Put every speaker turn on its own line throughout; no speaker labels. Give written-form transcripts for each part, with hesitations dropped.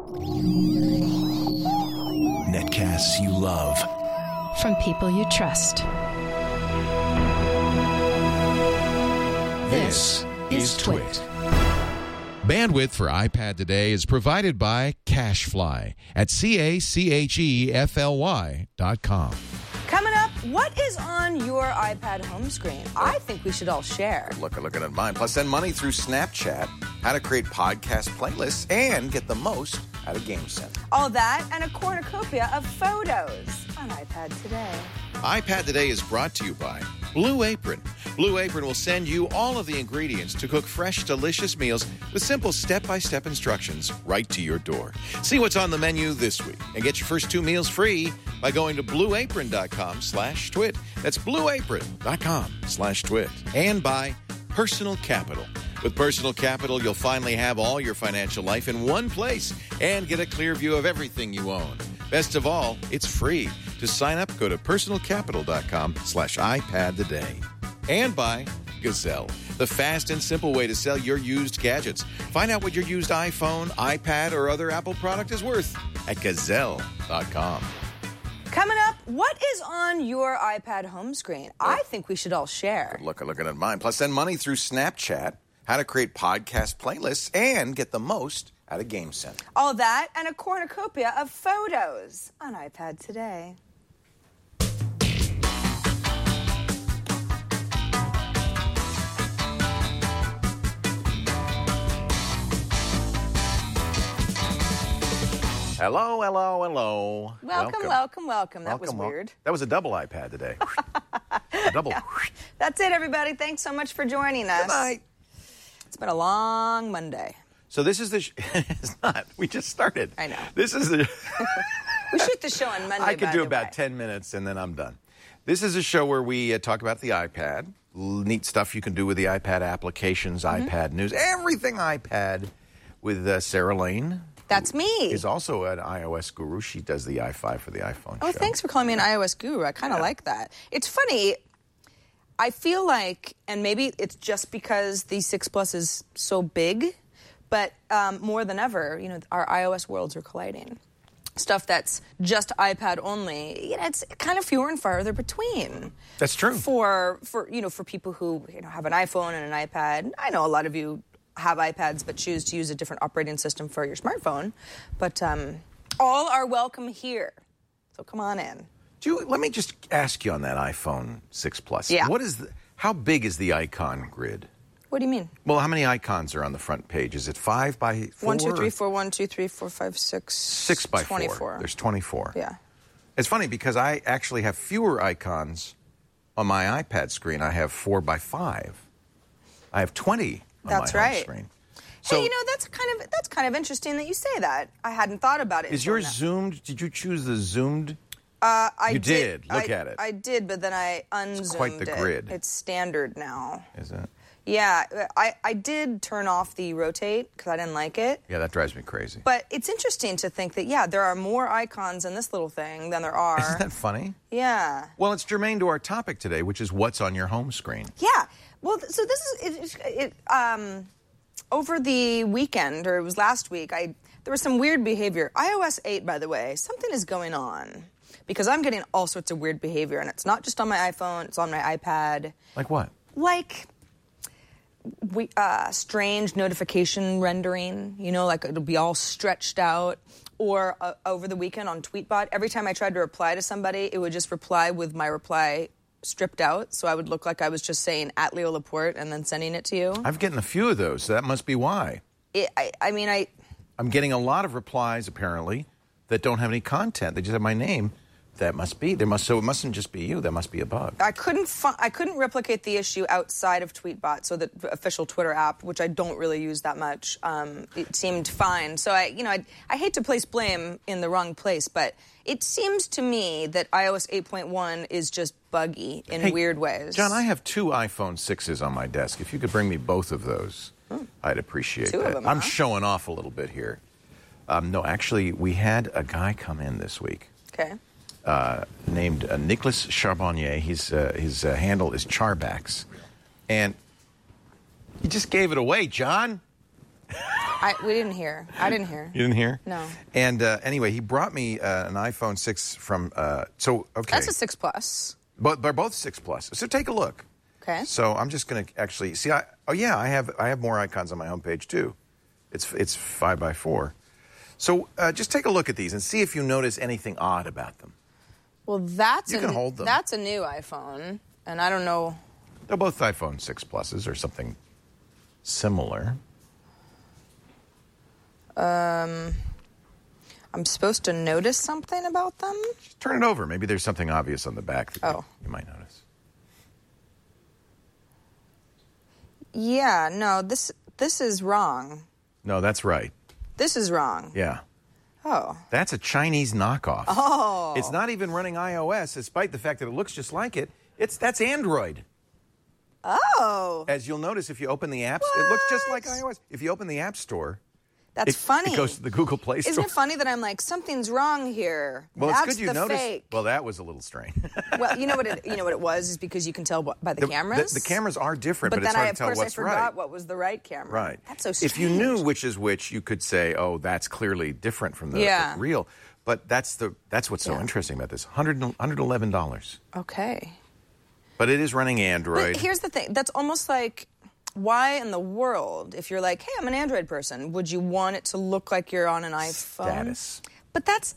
Netcasts you love.
From people you trust.
This is Twit.
Bandwidth for iPad today is provided by CacheFly at CacheFly.com.
Coming up, what is on your iPad home screen? I think we should all share.
Looking at mine. Plus, send money through Snapchat, how to create podcast playlists, and get the most out of Game Center.
All that and a cornucopia of photos on iPad today.
iPad Today is brought to you by Blue Apron. Blue Apron will send you all of the ingredients to cook fresh, delicious meals with simple step-by-step instructions right to your door. See what's on the menu this week and get your first 2 meals free by going to blueapron.com/twit. That's blueapron.com/twit. And by Personal Capital. With Personal Capital, you'll finally have all your financial life in one place and get a clear view of everything you own. Best of all, it's free. To sign up, go to personalcapital.com/iPad today. And by Gazelle, the fast and simple way to sell your used gadgets. Find out what your used iPhone, iPad, or other Apple product is worth at Gazelle.com.
Coming up, what is on your iPad home screen? I think we should all share.
Looking at mine. Plus, send money through Snapchat, how to create podcast playlists, and get the most out of Game Center.
All that and a cornucopia of photos on iPad today.
Hello.
Welcome. That was weird.
That was a double iPad today. A double.
Yeah. That's it, everybody. Thanks so much for joining us.
Good night.
It's been a long Monday.
So this is the... It's not. We just started.
I know.
This is the...
We shoot the show on Monday,
I could
by
do
the
about
way.
10 minutes and then I'm done. This is a show where we talk about the iPad, neat stuff you can do with the iPad applications, iPad news, everything iPad with Sarah Lane.
That's me.
Is also an iOS guru. She does the i5 for the iPhone
Oh,
show.
thanks for calling me an iOS guru. I kind of like that. It's funny. I feel like, and maybe it's just because the 6 Plus is so big, but more than ever, our iOS worlds are colliding. Stuff that's just iPad only, it's kind of fewer and farther between.
That's true.
For people who have an iPhone and an iPad. I know a lot of you have iPads but choose to use a different operating system for your smartphone. But all are welcome here. So come on in.
Let me just ask you on that iPhone 6 Plus.
Yeah.
How big is the icon grid?
What do you mean?
Well, how many icons are on the front page? Is it 5 by 4?
1, 2, 3, 4, 1, 2, 3, 4, 5, 6.
6 by
24.
4. There's 24.
Yeah.
It's funny because I actually have fewer icons on my iPad screen. I have 4 by 5. I have 20 on
That's
my home
right.
screen.
So, hey, that's kind of interesting that you say that. I hadn't thought about it.
Is yours zoomed? Did you choose the zoomed?
I
did. Look at it.
I did, but then I unzoomed
It's quite the grid.
It's standard now.
Is it?
Yeah, I did turn off the rotate because I didn't like it.
Yeah, that drives me crazy.
But it's interesting to think that, there are more icons in this little thing than there are.
Isn't that funny?
Yeah.
Well, it's germane to our topic today, which is what's on your home screen.
Yeah. Well, so this is over the weekend, or it was last week, there was some weird behavior. iOS 8, by the way, something is going on. Because I'm getting all sorts of weird behavior, and it's not just on my iPhone, it's on my iPad.
Like what?
Like strange notification rendering, like it'll be all stretched out. Or over the weekend on Tweetbot, every time I tried to reply to somebody, it would just reply with my reply stripped out, so I would look like I was just saying @Leo Laporte and then sending it to you.
I've gotten a few of those, so that must be why.
I'm
getting a lot of replies, apparently, that don't have any content. They just have my name. That must be. So it mustn't just be you. That must be a bug.
I couldn't replicate the issue outside of Tweetbot, so the official Twitter app, which I don't really use that much. It seemed fine. So I hate to place blame in the wrong place, but it seems to me that iOS 8.1 is just buggy in weird ways.
John, I have 2 iPhone 6s on my desk. If you could bring me both of those, I'd appreciate
2
that.
of them,
I'm
huh?
showing off a little bit here. No, actually, we had a guy come in this week.
Okay.
Named Nicholas Charbonnier. His handle is Charbax. And he just gave it away, John.
We didn't hear. I didn't hear.
You didn't hear?
No.
And anyway, he brought me an iPhone 6 from. Okay.
That's a 6 Plus.
But they're both 6 Plus. So take a look.
Okay.
So I'm just going to actually see. I have more icons on my homepage too. It's 5x4. So just take a look at these and see if you notice anything odd about them.
Well,
You can hold them.
That's a new iPhone, and I don't know.
They're both iPhone 6 Pluses or something similar.
I'm supposed to notice something about them?
Just turn it over. Maybe there's something obvious on the back that you might notice.
Yeah, no, this is wrong.
No, that's right.
This is wrong.
Yeah.
Oh.
That's a Chinese knockoff.
Oh.
It's not even running iOS, despite the fact that it looks just like it. That's Android.
Oh.
As you'll notice, if you open the apps, it looks just like iOS. If you open the App Store,
That's funny.
It goes to the Google Play Store.
Isn't it funny that I'm like, something's wrong here?
Well,
That's
it's good you
the
noticed.
fake.
Well, that was a little strange.
Well, you know what it was is because you can tell by the cameras.
The cameras are different, but
then
it's hard to tell what's
I forgot
right.
what was the right camera.
Right.
That's so strange.
If you knew which is which, you could say, "Oh, that's clearly different from the real." But that's what's so interesting about this. $111.
Okay.
But it is running Android.
But here's the thing. That's almost like, why in the world, if you're like, hey, I'm an Android person, would you want it to look like you're on an iPhone?
Status.
But that's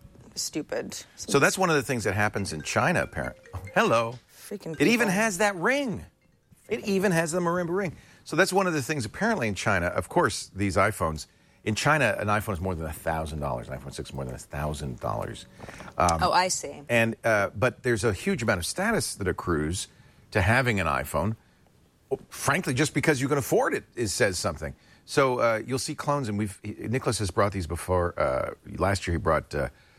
stupid.
So that's one of the things that happens in China, apparently. Oh, hello.
Freaking
It even
people.
has that ring. It even has the marimba ring. So that's one of the things, apparently, in China. Of course, these iPhones. In China, an iPhone is more than $1,000. An iPhone 6 is more than $1,000.
Oh, I see.
And but there's a huge amount of status that accrues to having an iPhone. Frankly, just because you can afford it says something. So you'll see clones, and Nicholas has brought these before. Last year he brought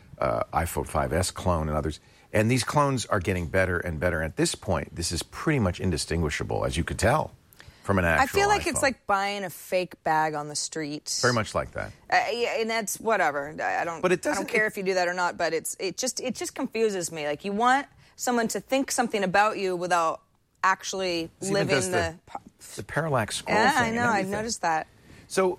iPhone 5S clone and others. And these clones are getting better and better. At this point, this is pretty much indistinguishable, as you could tell, from an actual
I feel like
iPhone.
it's like buying a fake bag on the street.
Very much like that.
Yeah, and that's whatever. I don't.
But it
I don't care if you do that or not. But it just confuses me. Like, you want someone to think something about you without actually living
the parallax scroll
Yeah,
thing
I
and
know. I've
everything.
noticed that.
So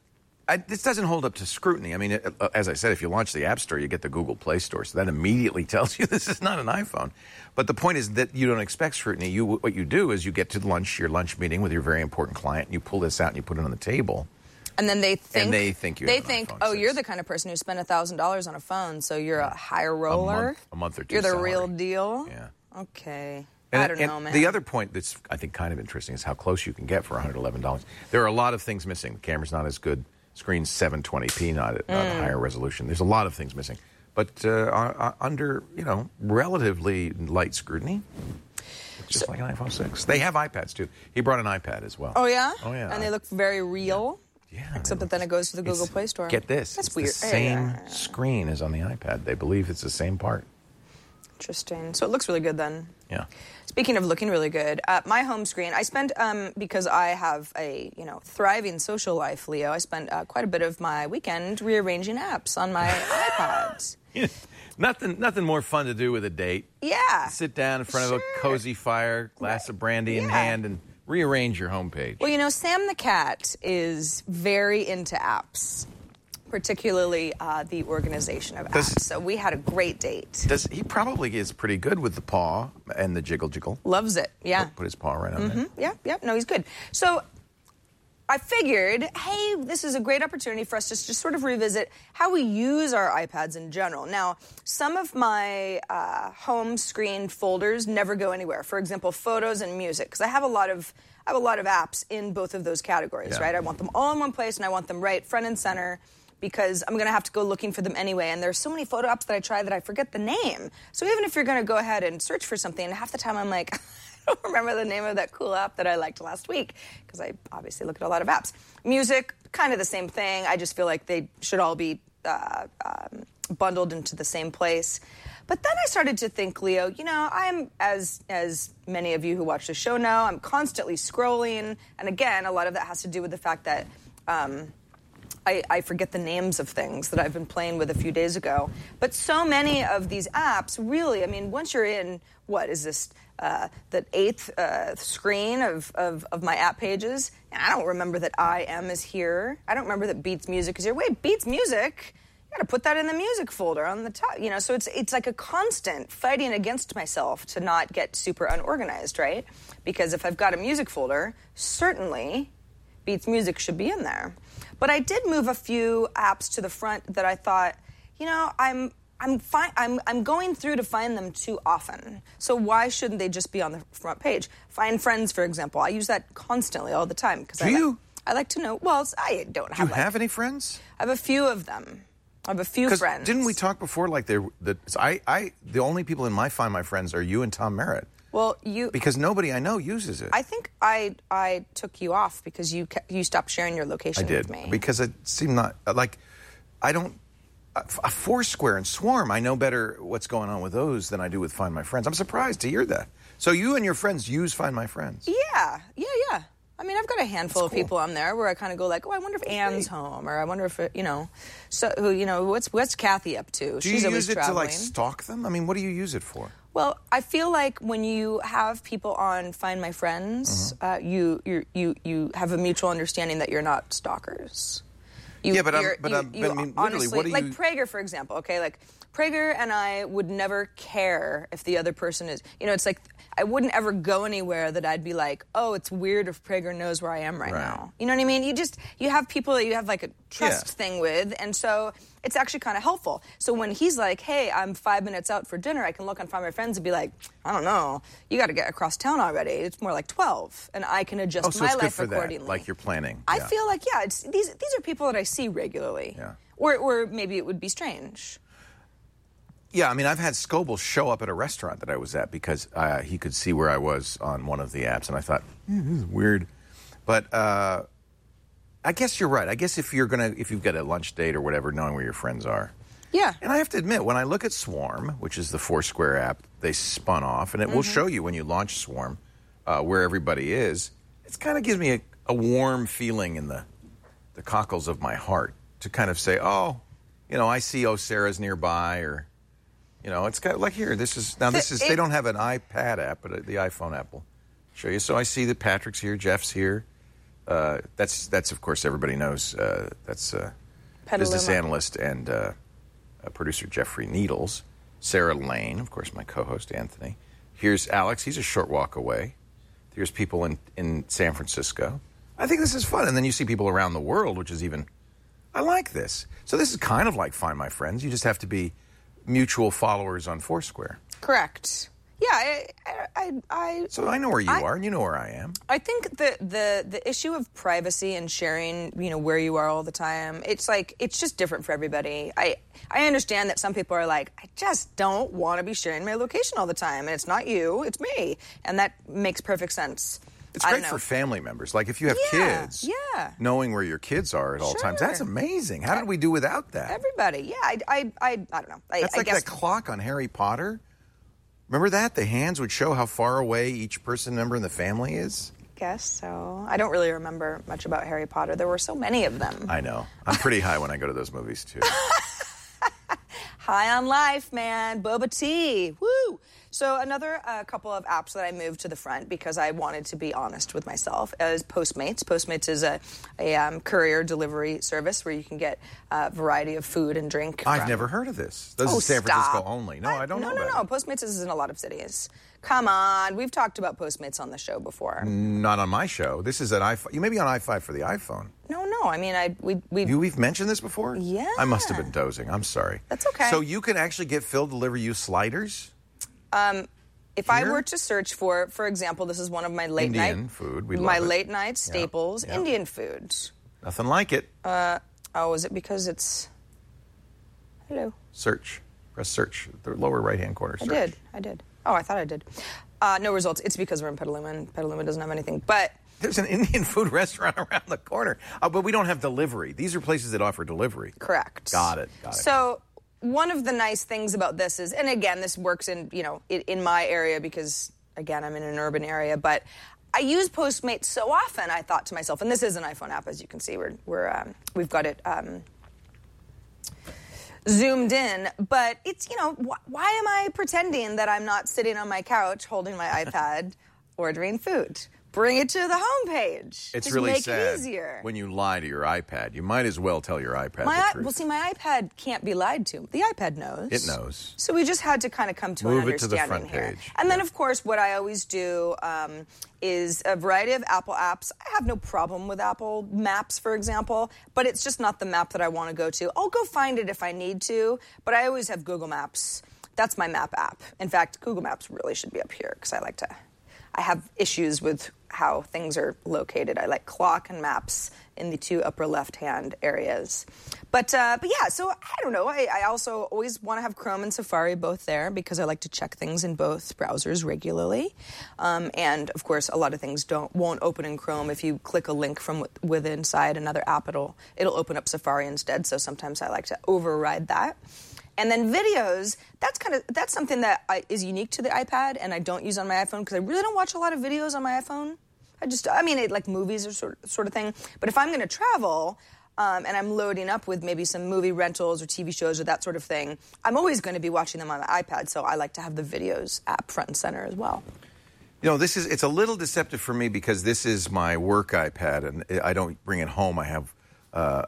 this doesn't hold up to scrutiny. I mean, as I said, if you launch the App Store, you get the Google Play Store, so that immediately tells you this is not an iPhone. But the point is that you don't expect scrutiny. What you do is you get to your lunch meeting with your very important client, and you pull this out and you put it on the table.
And then they think
you have an iPhone
oh,
6.
you're the kind of person who spent $1,000 on a phone, so you're a higher roller.
A month or two
You're the
salary.
real deal.
Yeah.
Okay.
And,
I don't know, man.
The other point that's, I think, kind of interesting is how close you can get for $111. There are a lot of things missing. The camera's not as good. Screen's 720p, not a higher resolution. There's a lot of things missing. But under, relatively light scrutiny, it's just like an iPhone 6. They have iPads, too. He brought an iPad as well.
Oh, yeah?
Oh, yeah.
And they look very real?
Yeah.
Except that then it goes to the Google Play Store.
Get this.
That's
it's
weird.
the same screen as on the iPad. They believe it's the same part.
Interesting. So it looks really good then.
Yeah.
Speaking of looking really good, my home screen, I spend, because I have a, thriving social life, Leo, I spent quite a bit of my weekend rearranging apps on my iPad.
Nothing more fun to do with a date.
Yeah.
Sit down in front of a cozy fire, glass of brandy in hand, and rearrange your homepage.
Well, Sam the cat is very into apps, particularly the organization of apps. So we had a great date.
He probably is pretty good with the paw and the jiggle.
Loves it, yeah.
Put his paw right on there.
Yeah. No, he's good. So I figured, hey, this is a great opportunity for us to just sort of revisit how we use our iPads in general. Now, some of my home screen folders never go anywhere. For example, photos and music, because I have a lot of apps in both of those categories, right? I want them all in one place, and I want them right front and center, because I'm going to have to go looking for them anyway. And there's so many photo apps that I try that I forget the name. So even if you're going to go ahead and search for something, half the time I'm like, I don't remember the name of that cool app that I liked last week, because I obviously look at a lot of apps. Music, kind of the same thing. I just feel like they should all be bundled into the same place. But then I started to think, Leo, I'm, as many of you who watch the show know, I'm constantly scrolling. And again, a lot of that has to do with the fact that I forget the names of things that I've been playing with a few days ago. But so many of these apps, really, I mean, once you're in, what is this, the 8th screen of my app pages, and I don't remember that I Am is here. I don't remember that Beats Music is here. Wait, Beats Music? You gotta put that in the music folder on the top, you know, so it's like a constant fighting against myself to not get super unorganized, right? Because if I've got a music folder, certainly Beats Music should be in there. But I did move a few apps to the front that I thought, you know, I'm going through to find them too often. So why shouldn't they just be on the front page? Find Friends, for example. I use that constantly all the time.
Do you?
I like to know. Well, I don't have.
Do you have any friends?
I have a few of them. I have a few friends.
Didn't we talk before? Like the only people in my Find My Friends are you and Tom Merritt.
Well,
because nobody I know uses it.
I think I took you off because you stopped sharing your location with me.
Because it seemed not like I don't. Foursquare and Swarm, I know better what's going on with those than I do with Find My Friends. I'm surprised to hear that. So you and your friends use Find My Friends?
Yeah. I mean, I've got a handful of people on there where I kind of go like, oh, I wonder if Anne's home, or I wonder if, what's Kathy up to?
She's always traveling. Do you use it to, like, stalk them? I mean, what do you use it for?
Well, I feel like when you have people on Find My Friends, you have a mutual understanding that you're not stalkers. I mean, literally,
honestly, what do you...
Like Prager, for example, okay? Like, Prager and I would never care if the other person is... You know, it's like, I wouldn't ever go anywhere that I'd be like, oh, it's weird if Prager knows where I am right now. You know what I mean? You have people that you have, like, a trust thing with, and so it's actually kind of helpful. So when he's like, hey, I'm 5 minutes out for dinner, I can look on Find My Friends and be like, I don't know, you got to get across town already. It's more like 12, and I can adjust my life accordingly.
That, like you're planning.
I feel like, these are people that I see regularly.
Yeah.
Or maybe it would be strange.
Yeah, I mean, I've had Scoble show up at a restaurant that I was at because he could see where I was on one of the apps, and I thought, this is weird. But I guess you're right. I guess if you've got a lunch date or whatever, knowing where your friends are.
Yeah.
And I have to admit, when I look at Swarm, which is the Foursquare app they spun off, and it will show you when you launch Swarm where everybody is, it kind of gives me a warm feeling in the cockles of my heart to kind of say, oh, you know, I see Sarah's nearby, or... You know, it's kind of like here. They don't have an iPad app, but the iPhone app will show you. So I see that Patrick's here, Jeff's here. That's of course everybody knows. That's business analyst and producer Jeffrey Needles. Sarah Lane, of course, my co-host Anthony. Here's Alex. He's a short walk away. Here's people in San Francisco. I think this is fun. And then you see people around the world, which is even. I like this. So this is kind of like Find My Friends. You just have to be mutual followers on Foursquare.
Correct. Yeah,
So I know where you are, and you know where I am.
I think the issue of privacy and sharing, you know, where you are all the time, it's just different for everybody. I understand that some people are like, I just don't want to be sharing my location all the time, and it's not you, it's me, and that makes perfect sense.
It's great for family members. Like if you have kids, knowing where your kids are at all times, that's amazing. How did we do without that?
Everybody, I don't know.
That's like that clock on Harry Potter. Remember that? The hands would show how far away each person member in the family is?
Guess so. I don't really remember much about Harry Potter. There were so many of them.
I know. I'm pretty high when I go to those movies, too.
High on life, man. Boba tea. Woo! So another couple of apps that I moved to the front because I wanted to be honest with myself is Postmates. Postmates is a courier delivery service where you can get a variety of food and drink.
I've never heard of this. This is San Francisco only. No, I don't know about it.
No. Postmates is in a lot of cities. Come on. We've talked about Postmates on the show before.
Not on my show. This is an iPhone. You may be on i5 for the iPhone.
No. I mean,
we've mentioned this before?
Yeah.
I must have been dozing. I'm sorry.
That's okay.
So you can actually get Phil to deliver you sliders?
If I were to search for example, this is one of my late
Indian food. We love
my
it.
late night staples, Indian food.
Nothing like it.
Is it because it's... Hello.
Search. Press search. The lower right-hand corner. Search.
I did. Oh, I thought I did. No results. It's because we're in Petaluma, and Petaluma doesn't have anything. But
there's an Indian food restaurant around the corner. But we don't have delivery. These are places that offer delivery.
Correct.
Got it.
So one of the nice things about this is, and again, this works in my area because, again, I'm in an urban area, but I use Postmates so often, I thought to myself, and this is an iPhone app, as you can see, we've got it zoomed in, but it's, why am I pretending that I'm not sitting on my couch holding my iPad ordering food? Bring it to the homepage.
It's
Just
really
make
sad
it easier.
when you lie to your iPad. You might as well tell your iPad the truth.
Well, see, my iPad can't be lied to. The iPad knows.
It knows.
So we just had to kind of come to
Move
an
it to the
understanding
front
here.
page.
And then, of course, what I always do is a variety of Apple apps. I have no problem with Apple Maps, for example, but it's just not the map that I want to go to. I'll go find it if I need to, but I always have Google Maps. That's my map app. In fact, Google Maps really should be up here because I have issues with how things are located. I like clock and maps in the two upper left-hand areas. But yeah, so I don't know. I also always want to have Chrome and Safari both there because I like to check things in both browsers regularly. And, of course, a lot of things won't open in Chrome. If you click a link from within inside another app, it'll open up Safari instead. So sometimes I like to override that. And then videos, that's something that is unique to the iPad and I don't use on my iPhone because I really don't watch a lot of videos on my iPhone. Like movies or sort of thing. But if I'm going to travel and I'm loading up with maybe some movie rentals or TV shows or that sort of thing, I'm always going to be watching them on my iPad. So I like to have the videos app front and center as well.
It's a little deceptive for me because this is my work iPad and I don't bring it home. I have a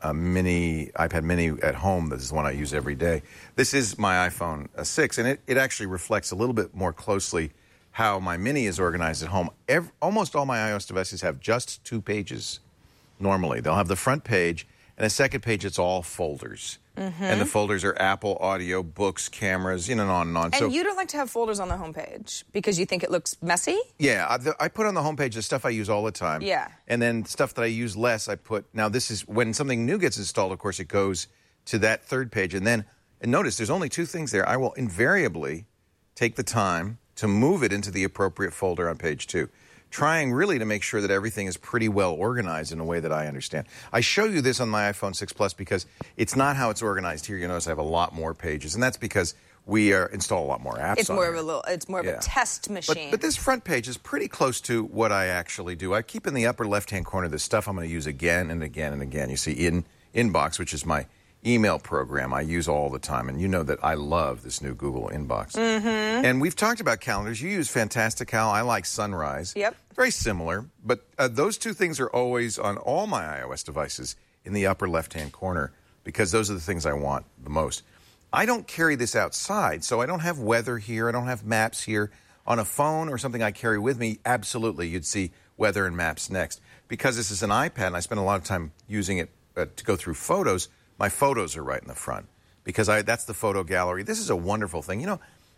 iPad mini at home. This is one I use every day. This is my iPhone 6, and it actually reflects a little bit more closely how my mini is organized at home. Almost all my iOS devices have just 2 pages normally. They'll have the front page, and a second page, it's all folders. Mm-hmm. And the folders are Apple, audio, books, cameras, and on and on.
And you don't like to have folders on the homepage because you think it looks messy?
Yeah, I put on the homepage the stuff I use all the time.
Yeah.
And then stuff that I use less, I put... Now, this is... When something new gets installed, of course, it goes to that third page. And notice, there's only 2 things there. I will invariably take the time to move it into the appropriate folder on page 2, trying really to make sure that everything is pretty well organized in a way that I understand. I show you this on my iPhone 6 Plus because it's not how it's organized here. You notice I have a lot more pages, and that's because we install a lot more apps.
It's more of a test machine.
But this front page is pretty close to what I actually do. I keep in the upper left-hand corner the stuff I'm going to use again and again and again. You see Inbox, which is my email program I use all the time, and you know that I love this new Google Inbox. Mm-hmm. And we've talked about calendars. You use Fantastical. I like Sunrise.
Yep.
Very similar, but those 2 things are always on all my iOS devices in the upper left-hand corner because those are the things I want the most. I don't carry this outside, so I don't have weather here. I don't have maps here. On a phone or something I carry with me, absolutely, you'd see weather and maps next. Because this is an iPad and I spend a lot of time using it to go through photos, my photos are right in the front because that's the photo gallery. This is a wonderful thing.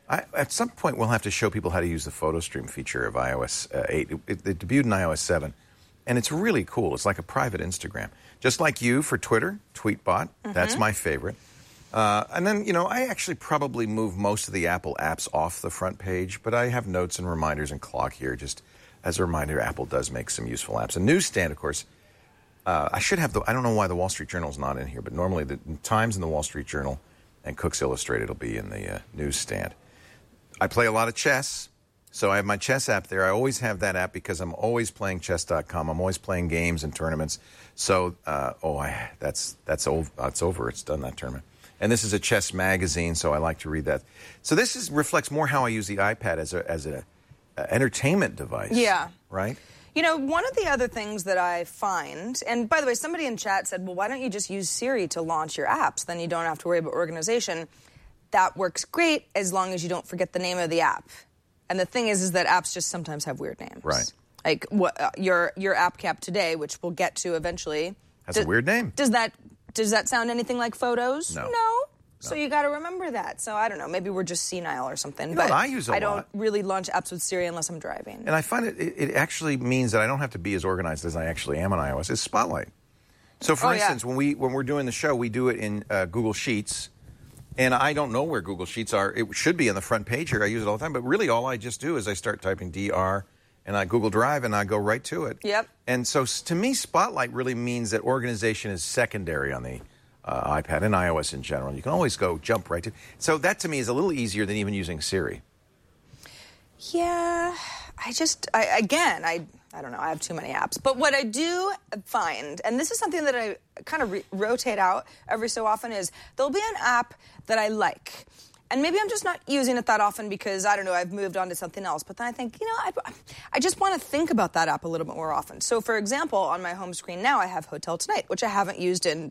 At some point we'll have to show people how to use the photo stream feature of iOS 8. It debuted in iOS 7, and it's really cool. It's like a private Instagram. Just like you for Twitter, Tweetbot. Mm-hmm. That's my favorite. And then, I actually probably move most of the Apple apps off the front page, but I have notes and reminders and clock here. Just as a reminder, Apple does make some useful apps. And Newsstand, of course, I should have I don't know why the Wall Street Journal is not in here, but normally the Times and the Wall Street Journal and Cook's Illustrated will be in the Newsstand. I play a lot of chess, so I have my chess app there. I always have that app because I'm always playing chess.com. I'm always playing games and tournaments. So, that's old. It's over. It's done, that tournament. And this is a chess magazine, so I like to read that. So this reflects more how I use the iPad as an entertainment device.
Yeah.
Right?
One of the other things that I find, and by the way, somebody in chat said, well, why don't you just use Siri to launch your apps? Then you don't have to worry about organization. That works great as long as you don't forget the name of the app. And the thing is that apps just sometimes have weird names.
Right.
Like your app cap today, which we'll get to eventually.
Has a weird name.
Does that sound anything like Photos?
No.
So you got to remember that. So I don't know. Maybe we're just senile or something.
But I use
I don't really launch apps with Siri unless I'm driving.
And I find it actually means that I don't have to be as organized as I actually am on iOS. It's Spotlight. So for instance, when we're doing the show, we do it in Google Sheets. And I don't know where Google Sheets are. It should be on the front page here. I use it all the time. But really all I just do is I start typing DR and I Google Drive and I go right to it.
Yep.
And so to me, Spotlight really means that organization is secondary on the iPad and iOS in general. You can always jump right to. So that to me is a little easier than even using Siri.
Yeah, I don't know, I have too many apps. But what I do find, and this is something that I kind of rotate out every so often, is there'll be an app that I like. And maybe I'm just not using it that often because, I don't know, I've moved on to something else. But then I think, I just want to think about that app a little bit more often. So, for example, on my home screen now, I have Hotel Tonight, which I haven't used in,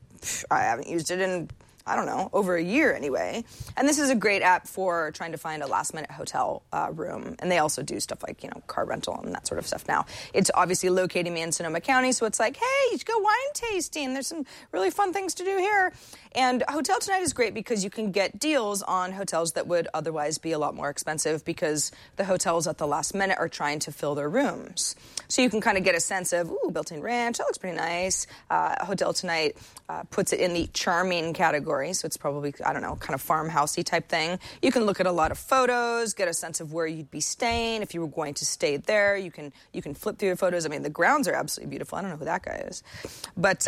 I don't know, over a year anyway. And this is a great app for trying to find a last-minute hotel room. And they also do stuff like, car rental and that sort of stuff now. It's obviously locating me in Sonoma County, so it's like, hey, you should go wine tasting. There's some really fun things to do here. And Hotel Tonight is great because you can get deals on hotels that would otherwise be a lot more expensive because the hotels at the last minute are trying to fill their rooms. So you can kind of get a sense of, built-in ranch, that looks pretty nice. Hotel Tonight puts it in the charming category, so it's probably, I don't know, kind of farmhousey type thing. You can look at a lot of photos, get a sense of where you'd be staying. If you were going to stay there, you can flip through your photos. I mean, the grounds are absolutely beautiful. I don't know who that guy is. But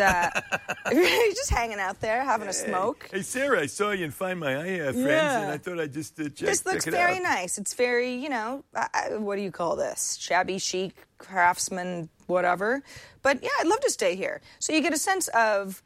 you're just hanging out there, having a smoke.
Hey, Sarah, I saw you in Find My Friends, and I thought I'd just check it out.
This looks very nice. It's very, what do you call this? Shabby chic, craftsman, whatever. But, yeah, I'd love to stay here. So you get a sense of...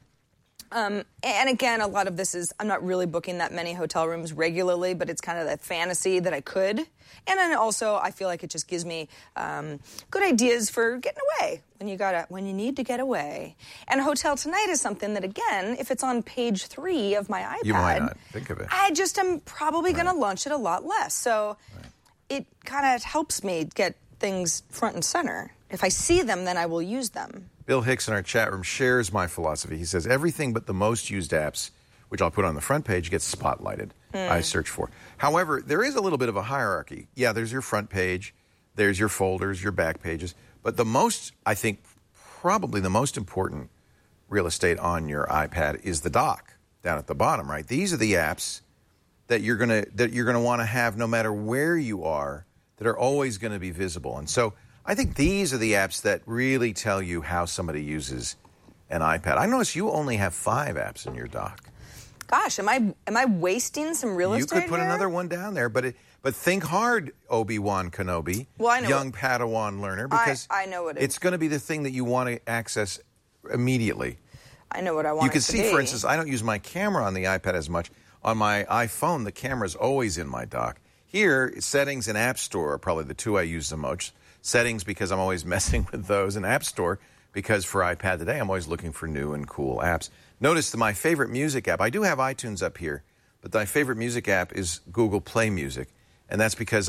and again, a lot of this is, I'm not really booking that many hotel rooms regularly, but it's kind of that fantasy that I could. And then also, I feel like it just gives me good ideas for getting away when you need to get away. And Hotel Tonight is something that, again, if it's on page 3 of my iPad,
you might not think of it.
I just am probably going to launch it a lot less. So it kind of helps me get things front and center. If I see them, then I will use them.
Bill Hicks in our chat room shares my philosophy. He says, everything but the most used apps, which I'll put on the front page, gets spotlighted. I search for. However, there is a little bit of a hierarchy. Yeah, there's your front page, there's your folders, your back pages. But the most, I think, probably the most important real estate on your iPad is the dock down at the bottom, right? These are the apps that you're gonna want to have no matter where you are, that are always going to be visible. And so I think these are the apps that really tell you how somebody uses an iPad. I notice you only have 5 apps in your dock.
Gosh, am I wasting some real estate?
You could put
here?
another one down there, but think hard, Obi-Wan Kenobi, young Padawan learner, because
I know what
it's going to be the thing that you want to access immediately.
I know what I want.
You can see, for instance, I don't use my camera on the iPad as much. On my iPhone, the camera's always in my dock. Here, Settings and App Store are probably the 2 I use the most. Settings because I'm always messing with those, and App Store because for iPad today I'm always looking for new and cool apps. Notice that my favorite music app, I do have iTunes up here, but my favorite music app is Google Play Music, and that's because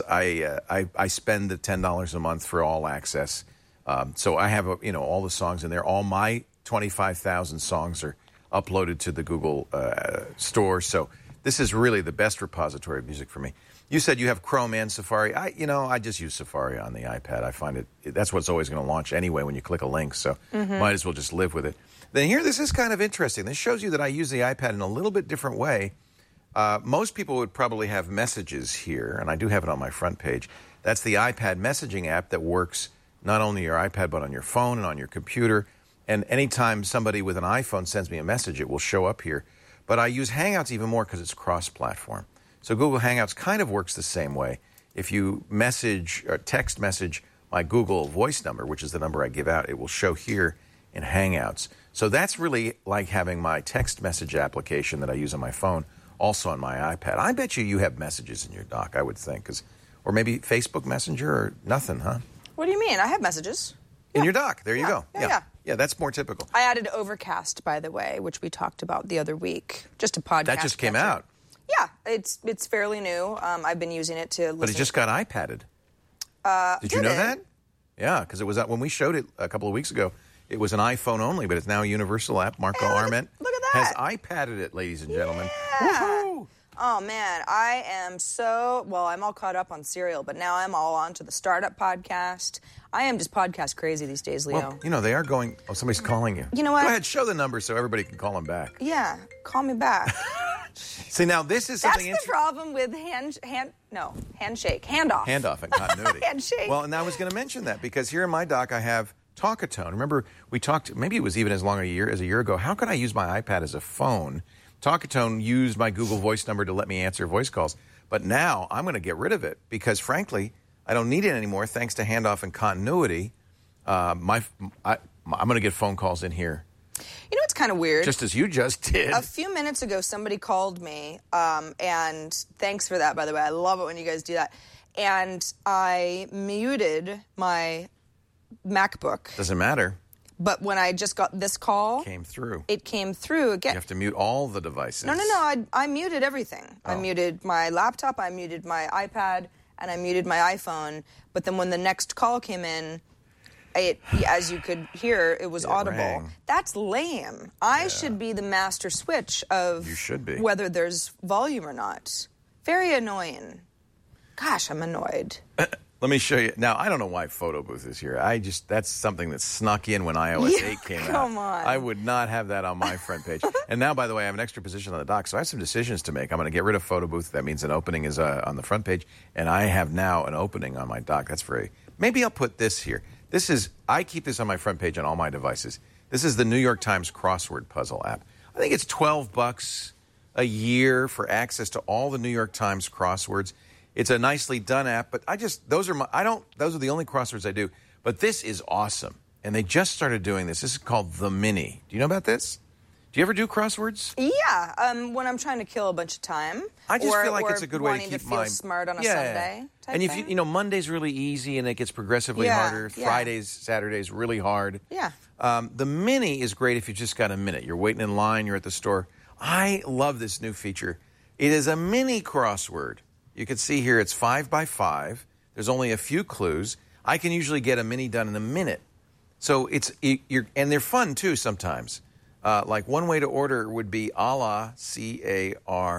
I spend the $10 a month for all access. So I have all the songs in there. All my 25,000 songs are uploaded to the Google store. So this is really the best repository of music for me. You said you have Chrome and Safari. I just use Safari on the iPad. I find that's what's always going to launch anyway when you click a link, so might as well just live with it. Then here, this is kind of interesting. This shows you that I use the iPad in a little bit different way. Most people would probably have Messages here, and I do have it on my front page. That's the iPad messaging app that works not only your iPad but on your phone and on your computer. And anytime somebody with an iPhone sends me a message, it will show up here. But I use Hangouts even more because it's cross-platform. So Google Hangouts kind of works the same way. If you message or text message my Google voice number, which is the number I give out, it will show here in Hangouts. So that's really like having my text message application that I use on my phone also on my iPad. I bet you have Messages in your dock, I would think. Or maybe Facebook Messenger or nothing, huh?
What do you mean? I have Messages.
In your dock. There you go.
Yeah,
that's more typical.
I added Overcast, by the way, which we talked about the other week. Just a podcast.
That just came out.
Yeah, it's fairly new. I've been using it to listen.
But it just got iPadded. Did you know that? Yeah, because it was when we showed it a couple of weeks ago. It was an iPhone only, but it's now a universal app. Marco Arment has iPadded it, ladies and gentlemen.
Yeah.
Woohoo!
Oh, man, I'm all caught up on Serial, but now I'm all on to the Startup podcast. I am just podcast crazy these days, Leo.
Well, they are going... Oh, somebody's calling you.
You know what?
Go ahead, show the number so everybody can call them back.
Yeah, call me back.
See, now this is something...
That's the problem with handshake, handoff.
Handoff and continuity.
Handshake.
Well, and I was going to mention that because here in my dock I have Talkatone. Remember, we talked, maybe it was even as long as a year ago, how could I use my iPad as a phone? Talkatone used my Google Voice number to let me answer voice calls. But now I'm going to get rid of it because, frankly, I don't need it anymore thanks to handoff and continuity. I'm going to get phone calls in here.
You know what's kind of weird?
Just as you just did.
A few minutes ago, somebody called me, and thanks for that, by the way. I love it when you guys do that. And I muted my MacBook.
Doesn't matter.
But when I just got this call, it came through again.
You have to mute all the devices.
No. I muted everything. Oh. I muted my laptop, I muted my iPad, and I muted my iPhone. But then when the next call came in, as you could hear, it was audible.
Rang.
That's lame. I should be the master switch of whether there's volume or not. Very annoying. Gosh, I'm annoyed.
Let me show you. Now, I don't know why Photo Booth is here. That's something that snuck in when iOS 8 came out.
Come on.
I would not have that on my front page. And now, by the way, I have an extra position on the dock, so I have some decisions to make. I'm going to get rid of Photo Booth. That means an opening is on the front page. And I have now an opening on my dock. Maybe I'll put this here. I keep this on my front page on all my devices. This is the New York Times crossword puzzle app. I think it's $12 a year for access to all the New York Times crosswords. It's a nicely done app, but those are the only crosswords I do. But this is awesome. And they just started doing this. This is called The Mini. Do you know about this? Do you ever do crosswords?
Yeah, when I'm trying to kill a bunch of time.
I just feel like it's a good way to keep
to feel smart on a Sunday.
And if Monday's really easy and it gets progressively harder. Fridays, Saturdays really hard.
Yeah.
The Mini is great if you just got a minute. You're waiting in line, you're at the store. I love this new feature. It is a mini crossword. You can see here it's 5 by 5. There's only a few clues. I can usually get a mini done in a minute. So and they're fun too sometimes. Like one way to order would be a la CARTE.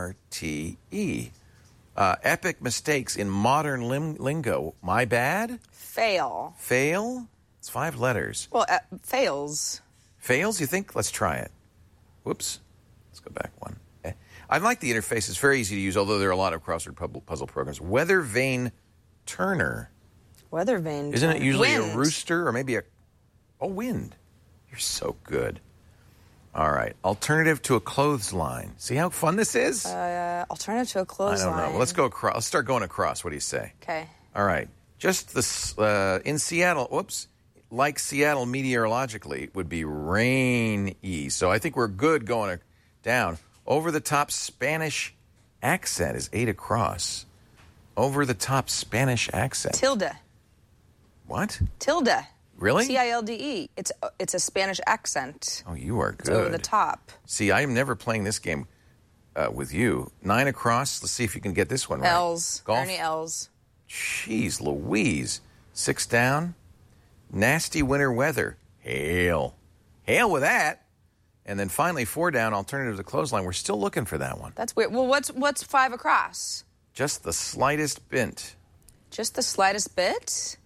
Epic mistakes in modern lingo. My bad?
Fail.
Fail? It's 5 letters.
Well, fails.
Fails, you think? Let's try it. Whoops. Let's go back one. I like the interface. It's very easy to use, although there are a lot of crossword puzzle programs. Weather Vane Turner.
Weather Vane Turner.
Isn't it usually
Wind.
a rooster or maybe wind? You're so good. All right. Alternative to a clothesline. See how fun this is?
Alternative to a clothesline.
I don't know. Well, let's go across. Let's start going across. What do you say?
Okay.
All right. Just in Seattle, like Seattle meteorologically, it would be rainy. So I think we're good going down. Over-the-top Spanish accent is 8 across. Over-the-top Spanish accent.
Tilde.
What?
Tilde.
Really?
TILDE. It's a Spanish accent.
Oh, you are good.
It's over the top.
See, I am never playing this game with you. 9 across. Let's see if you can get this one right.
L's.
Golf.
Ernie L's.
Jeez Louise. 6 down. Nasty winter weather. Hail. Hail with that. And then finally, 4 down, alternative to clothesline. We're still looking for that one.
That's weird. Well, what's 5 across?
Just the slightest bit.
Just the slightest bit?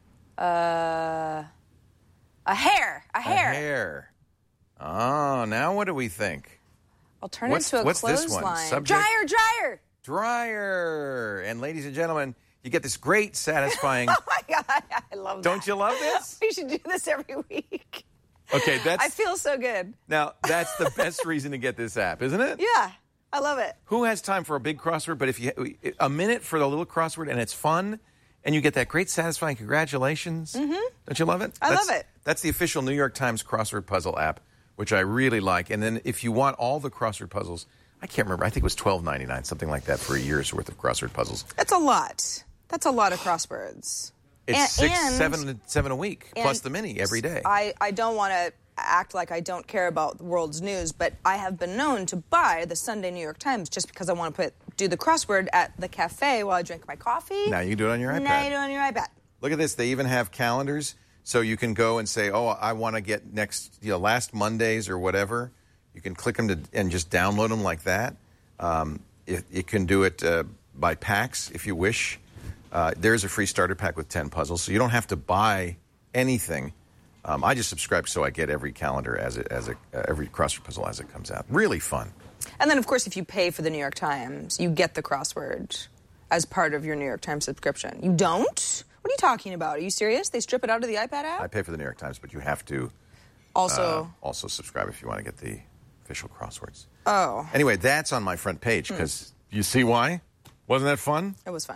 A hair. A hair.
Oh, now what do we think?
Alternative to a
what's
clothesline.
This one? Subject?
Dryer.
Dryer. And ladies and gentlemen, you get this great, satisfying...
Oh, my God. I love that.
Don't you love this?
We should do this every week.
Okay,
I feel so good.
Now, that's the best reason to get this app, isn't it?
Yeah, I love it.
Who has time for a big crossword? But if you a minute for the little crossword and it's fun, and you get that great, satisfying congratulations. Mm-hmm. Don't you love it?
I love it.
That's the official New York Times crossword puzzle app, which I really like. And then if you want all the crossword puzzles, I can't remember. I think it was $12.99, something like that, for a year's worth of crossword puzzles.
That's a lot. That's a lot of crosswords.
It's seven a week, plus the mini every day.
I don't want to act like I don't care about the world's news, but I have been known to buy the Sunday New York Times just because I want to do the crossword at the cafe while I drink my coffee.
Now you can do it on your iPad.
Now you do it on your iPad.
Look at this. They even have calendars, so you can go and say, oh, I want to get last Mondays or whatever. You can click them and just download them like that. You can do it by packs if you wish. There's a free starter pack with 10 puzzles, so you don't have to buy anything. I just subscribe so I get every calendar every crossword puzzle as it comes out. Really fun.
And then, of course, if you pay for the New York Times, you get the crossword as part of your New York Times subscription. You don't? What are you talking about? Are you serious? They strip it out of the iPad app?
I pay for the New York Times, but you have to
also
subscribe if you want to get the official crosswords.
Oh.
Anyway, that's on my front page because you see why? Wasn't that fun?
It was fun.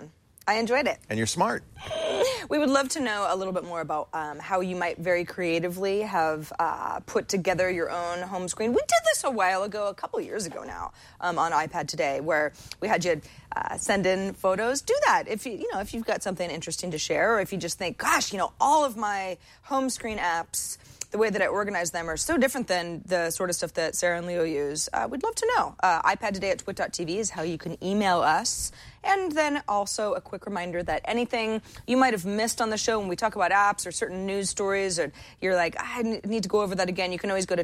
I enjoyed it.
And you're smart.
We would love to know a little bit more about how you might very creatively have put together your own home screen. We did this a while ago, a couple years ago now, on iPad Today, where we had you send in photos. Do that if if you've got something interesting to share, or if you just think, gosh, all of my home screen apps, the way that I organize them are so different than the sort of stuff that Sarah and Leo use. We'd love to know. iPadToday@twit.tv is how you can email us. And then also a quick reminder that anything you might have missed on the show when we talk about apps or certain news stories, or you're like, I need to go over that again, you can always go to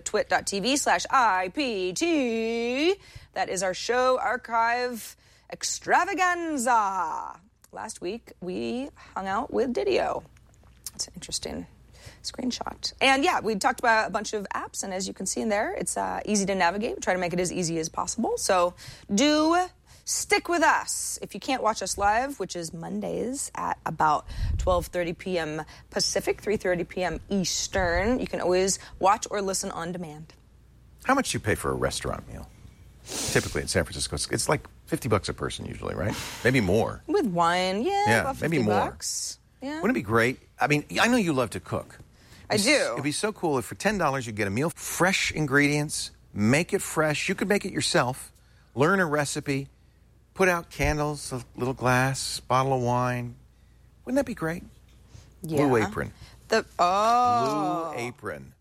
twit.tv/IPT. That is our show archive extravaganza. Last week, we hung out with Didio. It's an interesting screenshot. And yeah, we talked about a bunch of apps, and as you can see in there, it's easy to navigate. We try to make it as easy as possible. So do stick with us. If you can't watch us live, which is Mondays at about 12:30 p.m. Pacific, 3:30 p.m. Eastern, you can always watch or listen on demand.
How much do you pay for a restaurant meal? Typically in San Francisco, it's like $50 a person usually, right? Maybe more.
With wine, about
maybe
$50.
more.
Yeah.
Wouldn't it be great? I mean, I know you love to cook.
I do.
It'd be so cool if for $10 you get a meal, fresh ingredients, make it fresh. You could make it yourself, learn a recipe, put out candles, a little glass, bottle of wine. Wouldn't that be great?
Yeah.
Blue Apron.
Blue
Apron.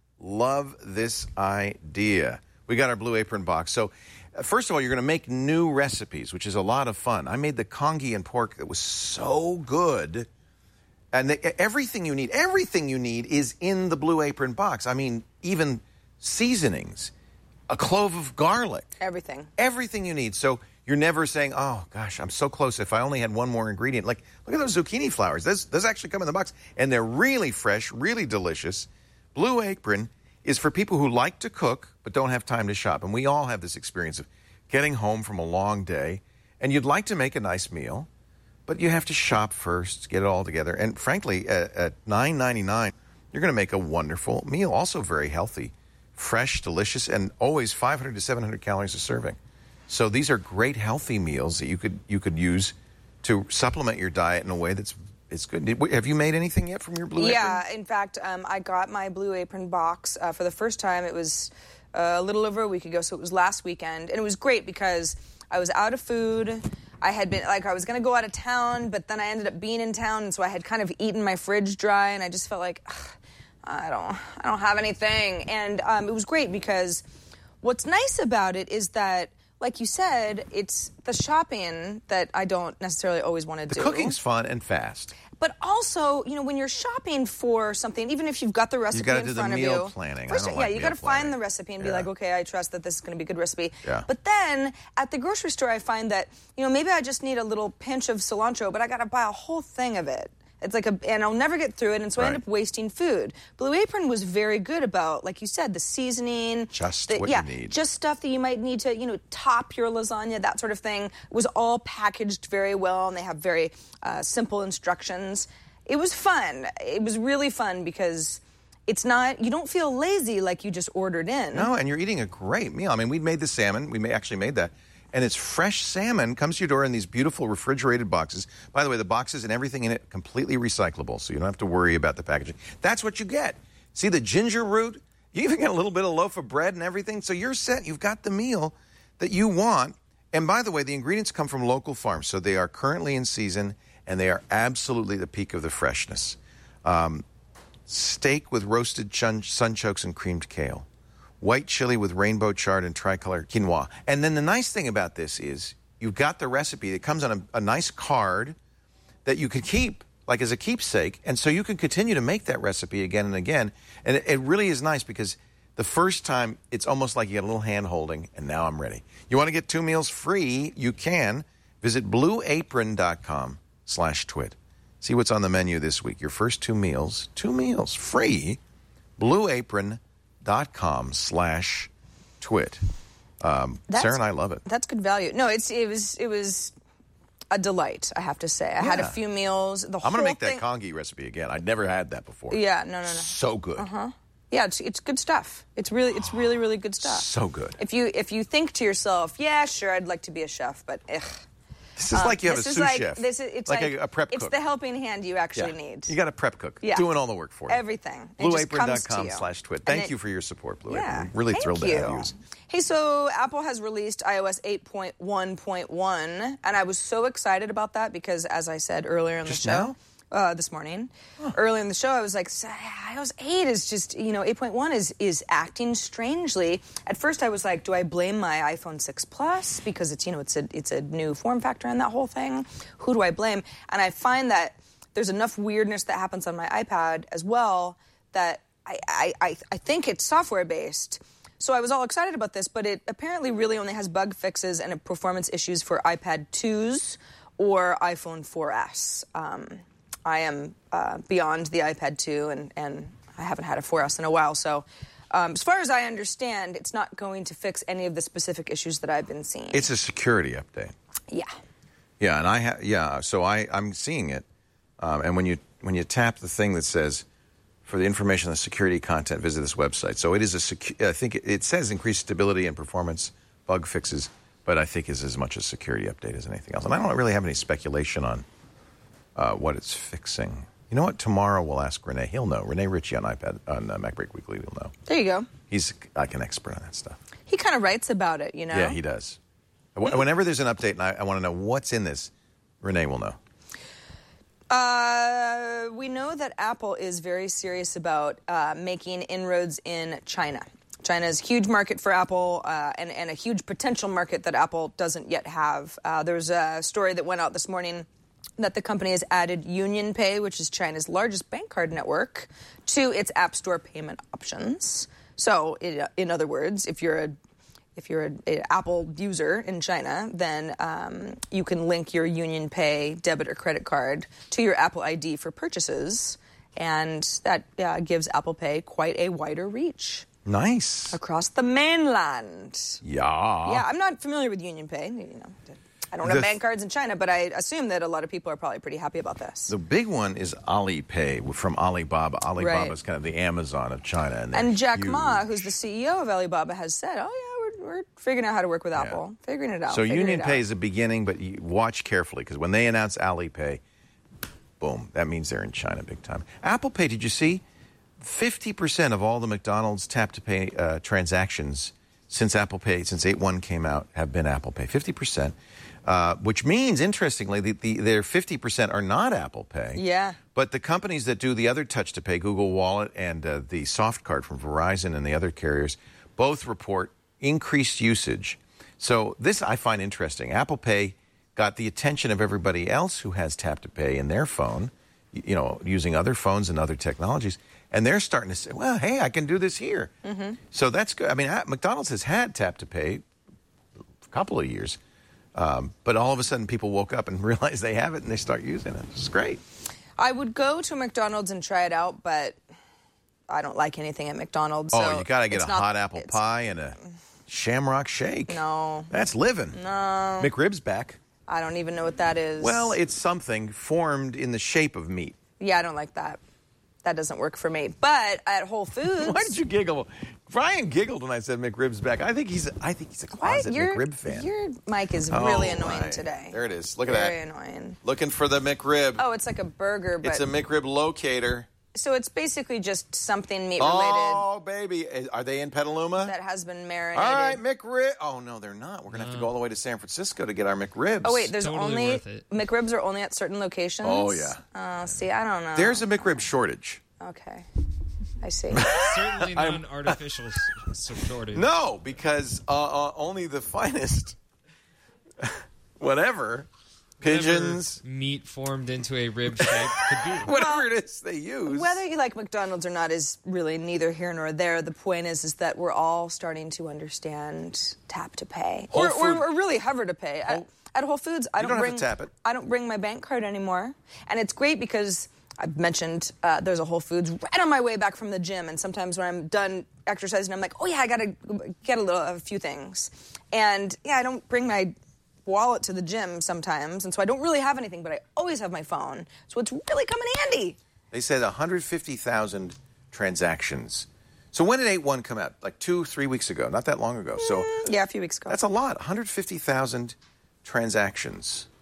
Love this idea. We got our Blue Apron box. So, first of all, you're going to make new recipes, which is a lot of fun. I made the congee and pork that was so good. And everything you need is in the Blue Apron box. I mean, even seasonings, a clove of garlic. Everything you need. So you're never saying, oh, gosh, I'm so close. If I only had one more ingredient. Like, look at those zucchini flowers. Those actually come in the box. And they're really fresh, really delicious. Blue Apron is for people who like to cook but don't have time to shop. And we all have this experience of getting home from a long day, and you'd like to make a nice meal, but you have to shop first, get it all together. And frankly, at $9.99, you're going to make a wonderful meal. Also very healthy, fresh, delicious, and always 500 to 700 calories a serving. So these are great, healthy meals that you could use to supplement your diet in a way that's good. Have you made anything yet from your Blue Apron?
Yeah, in fact, I got my Blue Apron box for the first time. It was a little over a week ago, so it was last weekend. And it was great because I was out of food. I had been, I was going to go out of town, but then I ended up being in town, and so I had kind of eaten my fridge dry, and I just felt like, I don't have anything. And it was great because what's nice about it is that, like you said, it's the shopping that I don't necessarily always want to do.
The cooking's fun and fast.
But also, when you're shopping for something, even if you've got the recipe in front of you.
You got to do the meal planning.
First, you got to find the recipe and be like, okay, I trust that this is going to be a good recipe.
Yeah.
But then at the grocery store, I find that, maybe I just need a little pinch of cilantro, but I got to buy a whole thing of it. It's and I'll never get through it, and so I end up wasting food. Blue Apron was very good about, like you said, the seasoning.
Just what you need.
Just stuff that you might need to, top your lasagna, that sort of thing. It was all packaged very well, and they have very simple instructions. It was fun. It was really fun because it's not, you don't feel lazy like you just ordered in.
No, and you're eating a great meal. I mean, we made the salmon. We actually made that. And it's fresh salmon, comes to your door in these beautiful refrigerated boxes. By the way, the boxes and everything in it completely recyclable, so you don't have to worry about the packaging. That's what you get. See the ginger root? You even get a little bit of loaf of bread and everything, so you're set. You've got the meal that you want. And by the way, the ingredients come from local farms, so they are currently in season, and they are absolutely the peak of the freshness. Steak with roasted sunchokes and creamed kale. White chili with rainbow chard and tricolor quinoa. And then the nice thing about this is you've got the recipe. It comes on a nice card that you can keep, like as a keepsake. And so you can continue to make that recipe again and again. And it really is nice because the first time, it's almost like you get a little hand-holding, and now I'm ready. You want to get 2 meals free? You can. Visit blueapron.com/twit. See what's on the menu this week. Your first 2 meals free. blueapron.com/twit. Sarah and I love it.
That's good value. No, it was a delight, I have to say. I had a few meals.
I'm going to make that congee recipe again. I'd never had that before.
Yeah, no.
So good.
Yeah, it's good stuff. It's really, really good stuff.
So good.
If you think to yourself, yeah, sure, I'd like to be a chef, but
This is like you have a
This is
sous
like-
chef.
This is, it's
like
like
a prep
It's
cook.
the helping hand you actually need.
You got a prep cook
Yeah.
doing all the work for you.
Everything. It just comes to you.
BlueApron.com/twit.
And
Thank
it-
you for your support, Blue
Yeah.
Apron. Really
Thank
thrilled to have you.
Hey, so Apple has released iOS 8.1.1, and I was so excited about that because, as I said earlier in
Just
the show, this morning, earlier in the show, I was like, iOS 8 is just, 8.1 is acting strangely. At first, I was like, do I blame my iPhone 6 Plus because it's a new form factor in that whole thing? Who do I blame? And I find that there's enough weirdness that happens on my iPad as well that I think it's software based. So I was all excited about this, but it apparently really only has bug fixes and performance issues for iPad 2s or iPhone 4S. I am beyond the iPad 2, and I haven't had a 4S in a while. So as far as I understand, it's not going to fix any of the specific issues that I've been seeing.
It's a security update.
Yeah.
Yeah, and so I'm seeing it. And when you tap the thing that says, for the information on the security content, visit this website. So it is I think it says increased stability and performance, bug fixes, but I think it's as much a security update as anything else. And I don't really have any speculation on what it's fixing. You know what? Tomorrow we'll ask Renee. He'll know. Renee Ritchie on MacBreak Weekly will know.
There you go.
He's like an expert on that stuff.
He kind of writes about it,
Yeah, he does. Whenever there's an update and I want to know what's in this, Renee will know.
We know that Apple is very serious about making inroads in China. China is a huge market for Apple and a huge potential market that Apple doesn't yet have. There's a story that went out this morning that the company has added UnionPay, which is China's largest bank card network, to its App Store payment options. So, in other words, if you're an Apple user in China, then you can link your UnionPay debit or credit card to your Apple ID for purchases, and that gives Apple Pay quite a wider reach.
Nice.
Across the mainland.
Yeah.
Yeah, I'm not familiar with UnionPay. I don't have bank cards in China, but I assume that a lot of people are probably pretty happy about this.
The big one is Alipay from Alibaba. Alibaba is kind of the Amazon of China.
And Jack
huge.
Ma, who's the CEO of Alibaba, has said, oh, yeah, we're figuring out how to work with Apple. Figuring it out.
So UnionPay is the beginning, but you watch carefully because when they announce Alipay, boom, that means they're in China big time. Apple Pay, did you see? 50% of all the McDonald's tap-to-pay transactions since Apple Pay, since 8.1 came out, have been Apple Pay. 50%. Which means, interestingly, their 50% are not Apple Pay.
Yeah.
But the companies that do the other touch-to-pay, Google Wallet and the soft card from Verizon and the other carriers, both report increased usage. So this I find interesting. Apple Pay got the attention of everybody else who has tap-to-pay in their phone, using other phones and other technologies. And they're starting to say, well, hey, I can do this here. Mm-hmm. So that's good. I mean, McDonald's has had tap-to-pay for a couple of years. But all of a sudden, people woke up and realized they have it, and they start using it. It's great.
I would go to McDonald's and try it out, but I don't like anything at McDonald's.
Oh,
so
you got to get a hot apple pie and a Shamrock Shake.
No.
That's living.
No.
McRib's back.
I don't even know what that is.
Well, it's something formed in the shape of meat.
Yeah, I don't like that. That doesn't work for me. But at Whole Foods...
Why did you giggle? Brian giggled when I said McRib's back. I think he's a closet McRib fan.
Your mic is really annoying today.
There it is. Look at that.
Very annoying.
Looking for the McRib.
Oh, it's like a burger, but...
It's a McRib locator.
So it's basically just something meat-related...
Oh, baby. Are they in Petaluma?
That has been marinated.
All right, McRib. Oh, no, they're not. We're going to have to go all the way to San Francisco to get our McRibs.
Oh, wait, there's
Totally worth it.
McRibs are only at certain locations?
Oh, yeah.
See, I don't know.
There's a McRib shortage.
Okay. I see.
Certainly not an artificial shortage.
No, because only the finest, whatever, pigeons,
meat formed into a rib shape could be.
whatever it is they use.
Whether you like McDonald's or not is really neither here nor there. The point is that we're all starting to understand tap to pay. Or really hover to pay. At Whole Foods, I don't
have to tap it.
I don't bring my bank card anymore. And it's great because I've mentioned there's a Whole Foods right on my way back from the gym, and sometimes when I'm done exercising, I'm like, oh yeah, I gotta get a few things. And yeah, I don't bring my wallet to the gym sometimes, and so I don't really have anything, but I always have my phone. So it's really come in handy.
They said 150,000 transactions. So when did 8.1 come out? Like 2-3 weeks ago, not that long ago. So
yeah, a few weeks ago.
that's a lot. 150,000 transactions.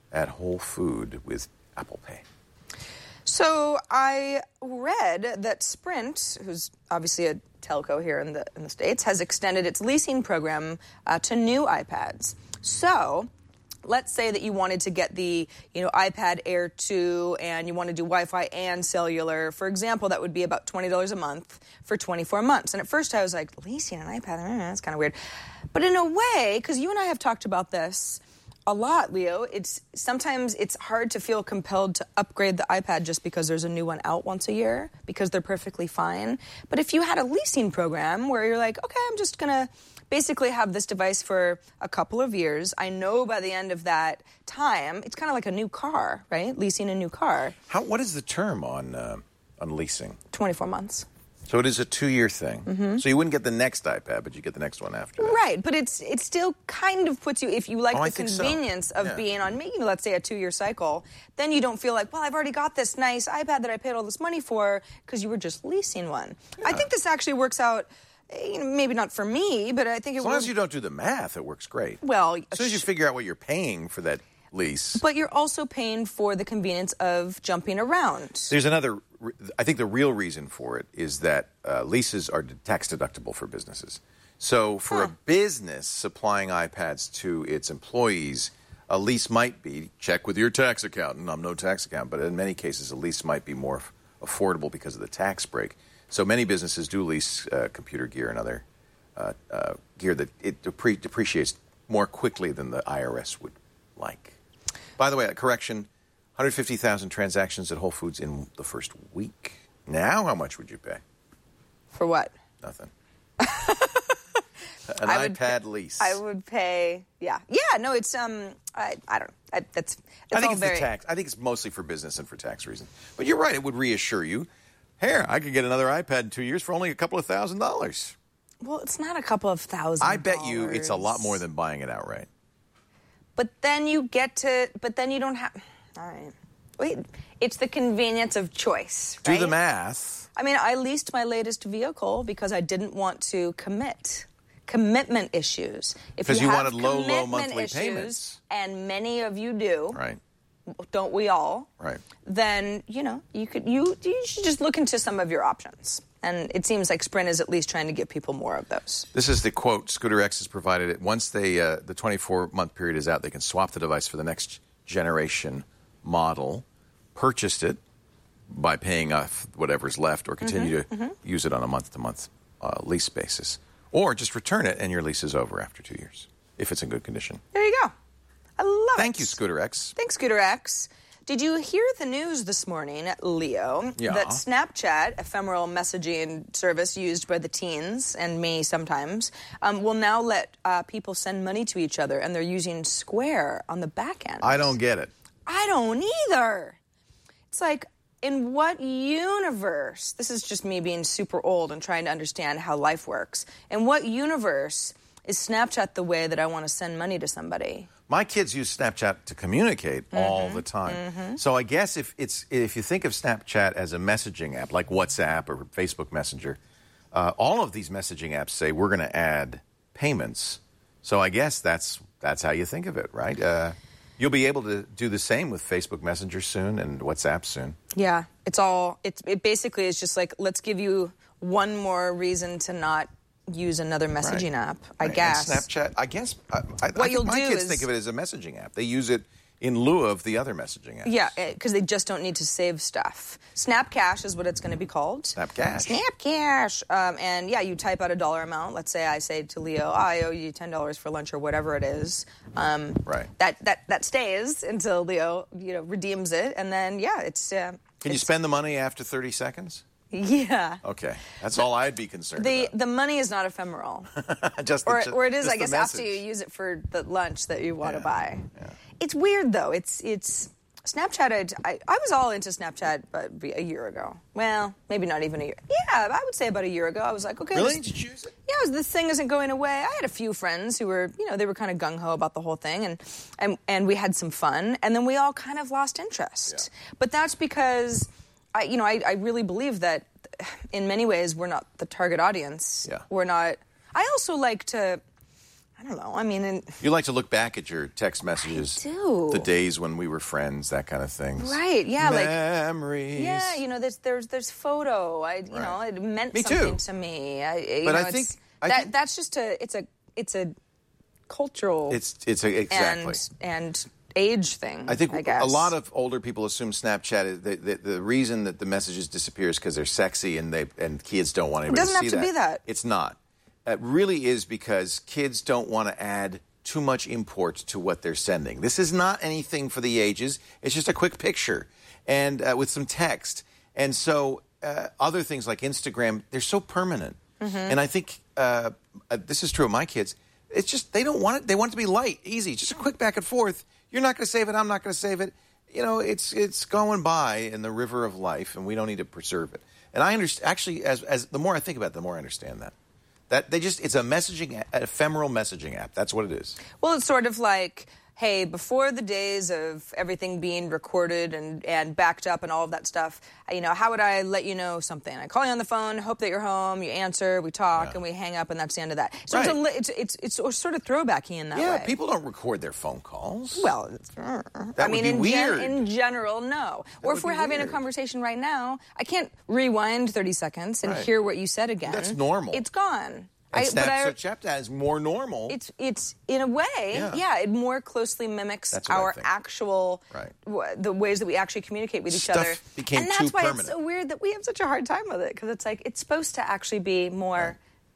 at Whole Food with Apple Pay?
So I read that Sprint, who's obviously a telco here in the States, has extended its leasing program to new iPads. So let's say that you wanted to get the iPad Air 2 and you want to do Wi-Fi and cellular. For example, that would be about $20 a month for 24 months. And at first I was like, leasing an iPad? That's kind of weird. But in a way, because you and I have talked about this a lot, Leo, sometimes it's hard to feel compelled to upgrade the iPad just because there's a new one out once a year, because they're perfectly fine. But if you had a leasing program where you're like, okay, I'm just going to basically have this device for a couple of years, I know by the end of that time, it's kind of like a new car, right? Leasing a new car.
What is the term on leasing?
24 months.
So it is a 2-year thing. Mm-hmm. So you wouldn't get the next iPad, but you get the next one after that.
Right, but it still kind of puts you, if you like the convenience of being on, let's say, a 2-year cycle, then you don't feel like, well, I've already got this nice iPad that I paid all this money for because you were just leasing one. Yeah. I think this actually works out, maybe not for me, but I think it works.
As long as you don't do the math, it works great.
Well,
as soon as you figure out what you're paying for that lease.
But you're also paying for the convenience of jumping around.
There's another, I think the real reason for it is that leases are tax deductible for businesses. So for a business supplying iPads to its employees, a lease might be, check with your tax accountant, I'm no tax accountant, but in many cases a lease might be more affordable because of the tax break. So many businesses do lease computer gear and other gear that it depreciates more quickly than the IRS would like. By the way, a correction, 150,000 transactions at Whole Foods in the first week. Now, how much would you pay?
For what?
Nothing. iPad lease.
I would pay, no, it's, I don't know. That's
I think
all
it's the tax. I think it's mostly for business and for tax reasons. But you're right, it would reassure you. Here, I could get another iPad in 2 years for only a couple of $1,000s.
Well, it's not a couple of $1,000s.
I bet you it's a lot more than buying it outright.
But then you don't have, all right. Wait, it's the convenience of choice, right?
Do the math.
I mean, I leased my latest vehicle because I didn't want to commitment issues.
Because you wanted low monthly payments.
And many of you do.
Right.
Don't we all?
Right.
Then, you should just look into some of your options. And it seems like Sprint is at least trying to give people more of those.
This is the quote Scooter X has provided it. Once the 24-month period is out, they can swap the device for the next generation model, purchased it by paying off whatever's left, or continue to use it on a month-to-month lease basis. Or just return it and your lease is over after 2 years, if it's in good condition.
There you go. I love it.
Thank you, Scooter X.
Thanks, Scooter X. Did you hear the news this morning, Leo, that Snapchat, ephemeral messaging service used by the teens and me sometimes, will now let people send money to each other, and they're using Square on the back end?
I don't get it.
I don't either. It's like, in what universe, this is just me being super old and trying to understand how life works, in what universe is Snapchat the way that I want to send money to somebody?
My kids use Snapchat to communicate all the time. So I guess if you think of Snapchat as a messaging app, like WhatsApp or Facebook Messenger, all of these messaging apps say we're going to add payments. So I guess that's how you think of it, right? You'll be able to do the same with Facebook Messenger soon and WhatsApp soon.
Yeah, it basically is just like, let's give you one more reason to not use another messaging app, I guess.
And Snapchat, I guess, I think my kids think of it as a messaging app. They use it in lieu of the other messaging apps.
Yeah, because they just don't need to save stuff. Snapcash is what it's going to be called.
Snapcash.
Snapcash. And yeah, you type out a dollar amount. Let's say I say to Leo, I owe you $10 for lunch or whatever it is.
Right.
That stays until Leo, redeems it, and then it's. Can
you spend the money after 30 seconds?
Yeah.
Okay. That's all I'd be concerned about.
The money is not ephemeral. or it is, I guess, after you use it for the lunch that you want to buy. Yeah. It's weird, though. It's Snapchat. I was all into Snapchat a year ago. Well, maybe not even a year. Yeah, I would say about a year ago. I was like, okay.
Really? Did you use it?
Yeah, this thing isn't going away. I had a few friends who were, they were kind of gung-ho about the whole thing, and we had some fun, and then we all kind of lost interest. Yeah. But that's because I really believe that in many ways we're not the target audience.
Yeah.
We're not. I also like to, I don't know. I mean,
You like to look back at your text messages.
I do.
The days when we were friends, that kind of thing.
Right, yeah.
Memories.
Yeah, you know, there's photo. You know, it meant
Me
something
too.
to me.
But I think
that's just it's a cultural
it's exactly
and age thing.
I think
guess.
a lot of older people assume Snapchat is the reason that the messages disappear is because they're sexy and kids don't want anybody to see that.
It doesn't have to be that.
It's not. It really is because kids don't want to add too much import to what they're sending. This is not anything for the ages. It's just a quick picture and with some text. And so other things like Instagram, they're so permanent. Mm-hmm. And I think this is true of my kids. It's just they don't want it. They want it to be light, easy, just a quick back and forth. You're not going to save it. I'm not going to save it. You know, it's going by in the river of life, and we don't need to preserve it. And I understand. Actually, as the more I think about it, the more I understand that. It's a ephemeral messaging app. That's what it is.
Well, it's sort of like, hey, before the days of everything being recorded and backed up and all of that stuff, you know, how would I let you know something? I call you on the phone, hope that you're home, you answer, we talk, and we hang up, and that's the end of that. So
right.
it's sort of throwbacky in that way.
Yeah, people don't record their phone calls.
Well,
that would be weird.
In general, no. Or if we're having a conversation right now, I can't rewind 30 seconds and hear what you said again.
That's normal.
It's gone.
And Snapchat is more normal.
It's in a way, it more closely mimics our actual, the ways that we actually communicate with each other.
Became
and that's
too
why
permanent.
It's so weird that we have such a hard time with it, because it's like, it's supposed to actually be more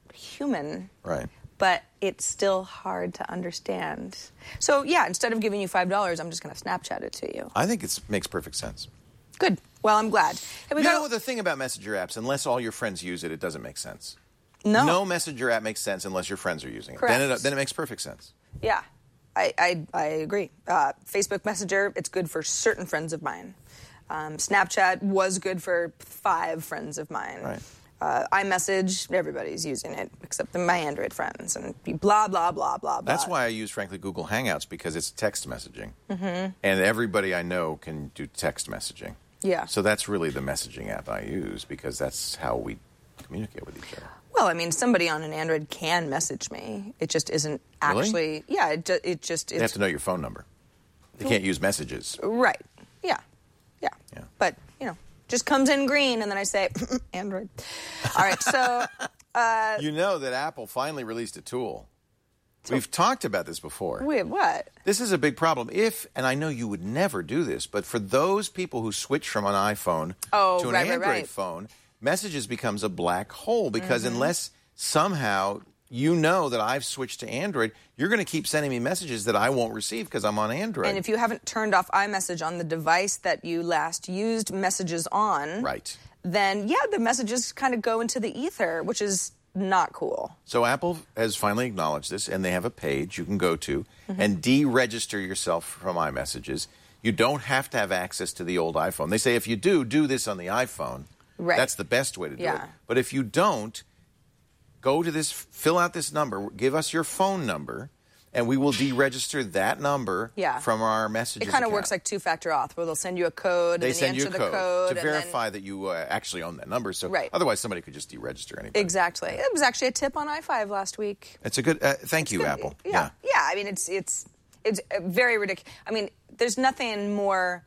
human.
Right.
But it's still hard to understand. So, yeah, instead of giving you $5, I'm just going to Snapchat it to you.
I think it makes perfect sense.
Good. Well, I'm glad.
You know the thing about Messenger apps, unless all your friends use it, it doesn't make sense.
No
Messenger app makes sense unless your friends are using it.
Correct.
Then it makes perfect sense.
Yeah, I agree. Facebook Messenger, it's good for certain friends of mine. Snapchat was good for 5 friends of mine.
Right.
iMessage, everybody's using it except my Android friends, and blah, blah, blah, blah, blah.
That's why I use, frankly, Google Hangouts, because it's text messaging. Mm-hmm. And everybody I know can do text messaging.
Yeah.
So that's really the messaging app I use, because that's how we communicate with each other.
Well, I mean, somebody on an Android can message me. It just isn't actually...
Really?
Yeah, it just...
They have to know your phone number. They can't use messages.
Right. Yeah. But, you know, just comes in green, and then I say, Android. All right, so...
You know that Apple finally released a tool. We've talked about this before.
Wait, what?
This is a big problem. And I know you would never do this, but for those people who switch from an iPhone to an Android phone... Messages becomes a black hole, because unless somehow you know that I've switched to Android, you're going to keep sending me messages that I won't receive because I'm on Android.
And if you haven't turned off iMessage on the device that you last used messages on, then, the messages kind of go into the ether, which is not cool.
So Apple has finally acknowledged this, and they have a page you can go to and deregister yourself from iMessages. You don't have to have access to the old iPhone. They say if you do this on the iPhone.
Right.
That's the best way to do it. But if you don't, go to this, fill out this number, give us your phone number, and we will deregister that number from our messages.
It kind of works like two-factor auth, where they'll send you a code,
they
and
send
you
you
enter
a
the code
to verify that you actually own that number. So otherwise, somebody could just deregister anybody.
Exactly. It was actually a tip on i5 last week.
It's a good. Thank you, Apple.
Yeah. I mean, it's very ridiculous. I mean, there's nothing more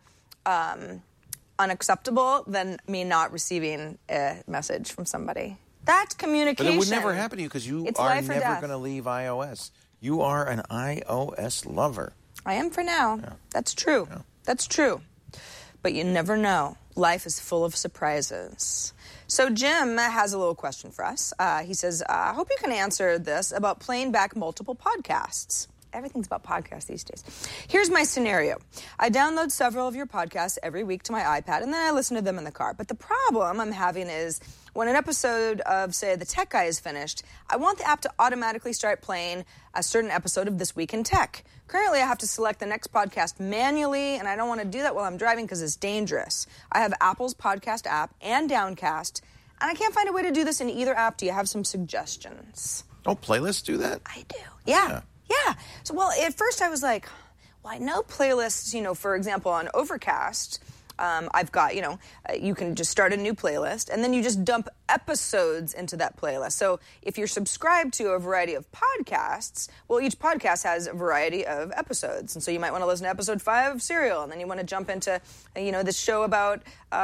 unacceptable than me not receiving a message from somebody. That's communication.
But it would never happen to you, because you are never going to leave iOS. You are an iOS lover.
I am for now. Yeah. That's true. Yeah. That's true. But you never know. Life is full of surprises. So Jim has a little question for us. He says, I hope you can answer this about playing back multiple podcasts. Everything's about podcasts these days. Here's my scenario. I download several of your podcasts every week to my iPad, and then I listen to them in the car. But the problem I'm having is when an episode of, say, The Tech Guy is finished, I want the app to automatically start playing a certain episode of This Week in Tech. Currently, I have to select the next podcast manually, and I don't want to do that while I'm driving because it's dangerous. I have Apple's podcast app and Downcast, and I can't find a way to do this in either app. Do you have some suggestions?
Oh, playlists do that?
I do. Yeah. So, well, at first I was like, well, I know playlists, for example, on Overcast, I've got, you can just start a new playlist, and then you just dump episodes into that playlist. So if you're subscribed to a variety of podcasts, well, each podcast has a variety of episodes. And so you might want to listen to episode 5 of Serial, and then you want to jump into, this show about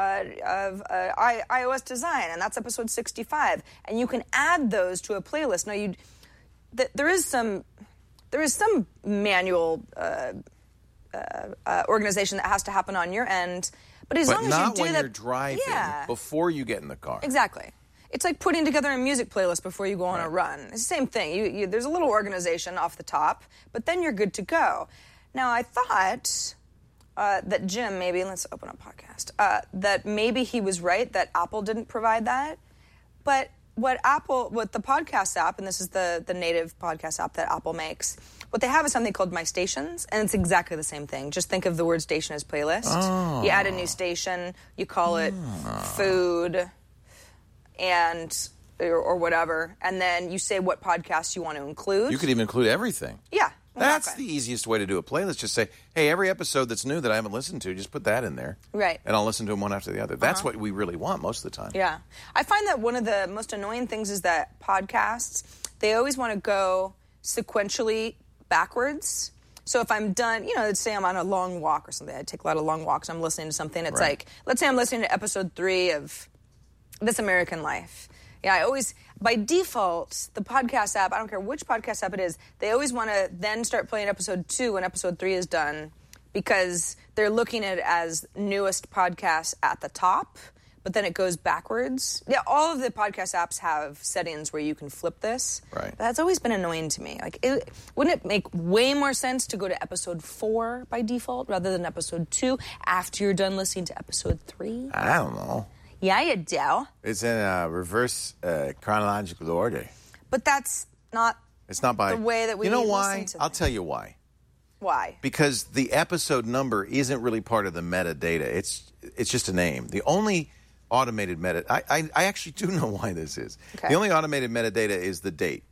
iOS design, and that's episode 65. And you can add those to a playlist. Now, there is some manual organization that has to happen on your end, but as long as you do that,
not when you're driving, before you get in the car.
Exactly. It's like putting together a music playlist before you go on a run. It's the same thing. There's a little organization off the top, but then you're good to go. Now, I thought that Jim, maybe, let's open a podcast, that maybe he was right that Apple didn't provide that, but what the podcast app, and this is the native podcast app that Apple makes, what they have is something called My Stations, and it's exactly the same thing. Just think of the word station as playlist. Oh. You add a new station, you call it food, or whatever, and then you say what podcasts you want to include.
You could even include everything.
Yeah.
That's the easiest way to do a playlist. Just say, hey, every episode that's new that I haven't listened to, just put that in there.
Right.
And I'll listen to them one after the other. That's what we really want most of the time.
Yeah. I find that one of the most annoying things is that podcasts, they always want to go sequentially backwards. So if I'm done, let's say I'm on a long walk or something. I take a lot of long walks. I'm listening to something. It's like, let's say I'm listening to episode 3 of This American Life. Yeah, I always, by default, the podcast app, I don't care which podcast app it is, they always want to then start playing episode 2 when episode 3 is done because they're looking at it as newest podcast at the top, but then it goes backwards. Yeah, all of the podcast apps have settings where you can flip this.
Right.
But that's always been annoying to me. Like, wouldn't it make way more sense to go to episode 4 by default rather than episode 2 after you're done listening to episode 3?
I don't know.
Yeah, you do.
It's in a reverse chronological order.
But that's not.
It's not by
the way that we.
You know why?
Listen to
I'll tell you why.
Why?
Because the episode number isn't really part of the metadata. It's just a name. The only automated I actually do know why this is. Okay. The only automated metadata is the date,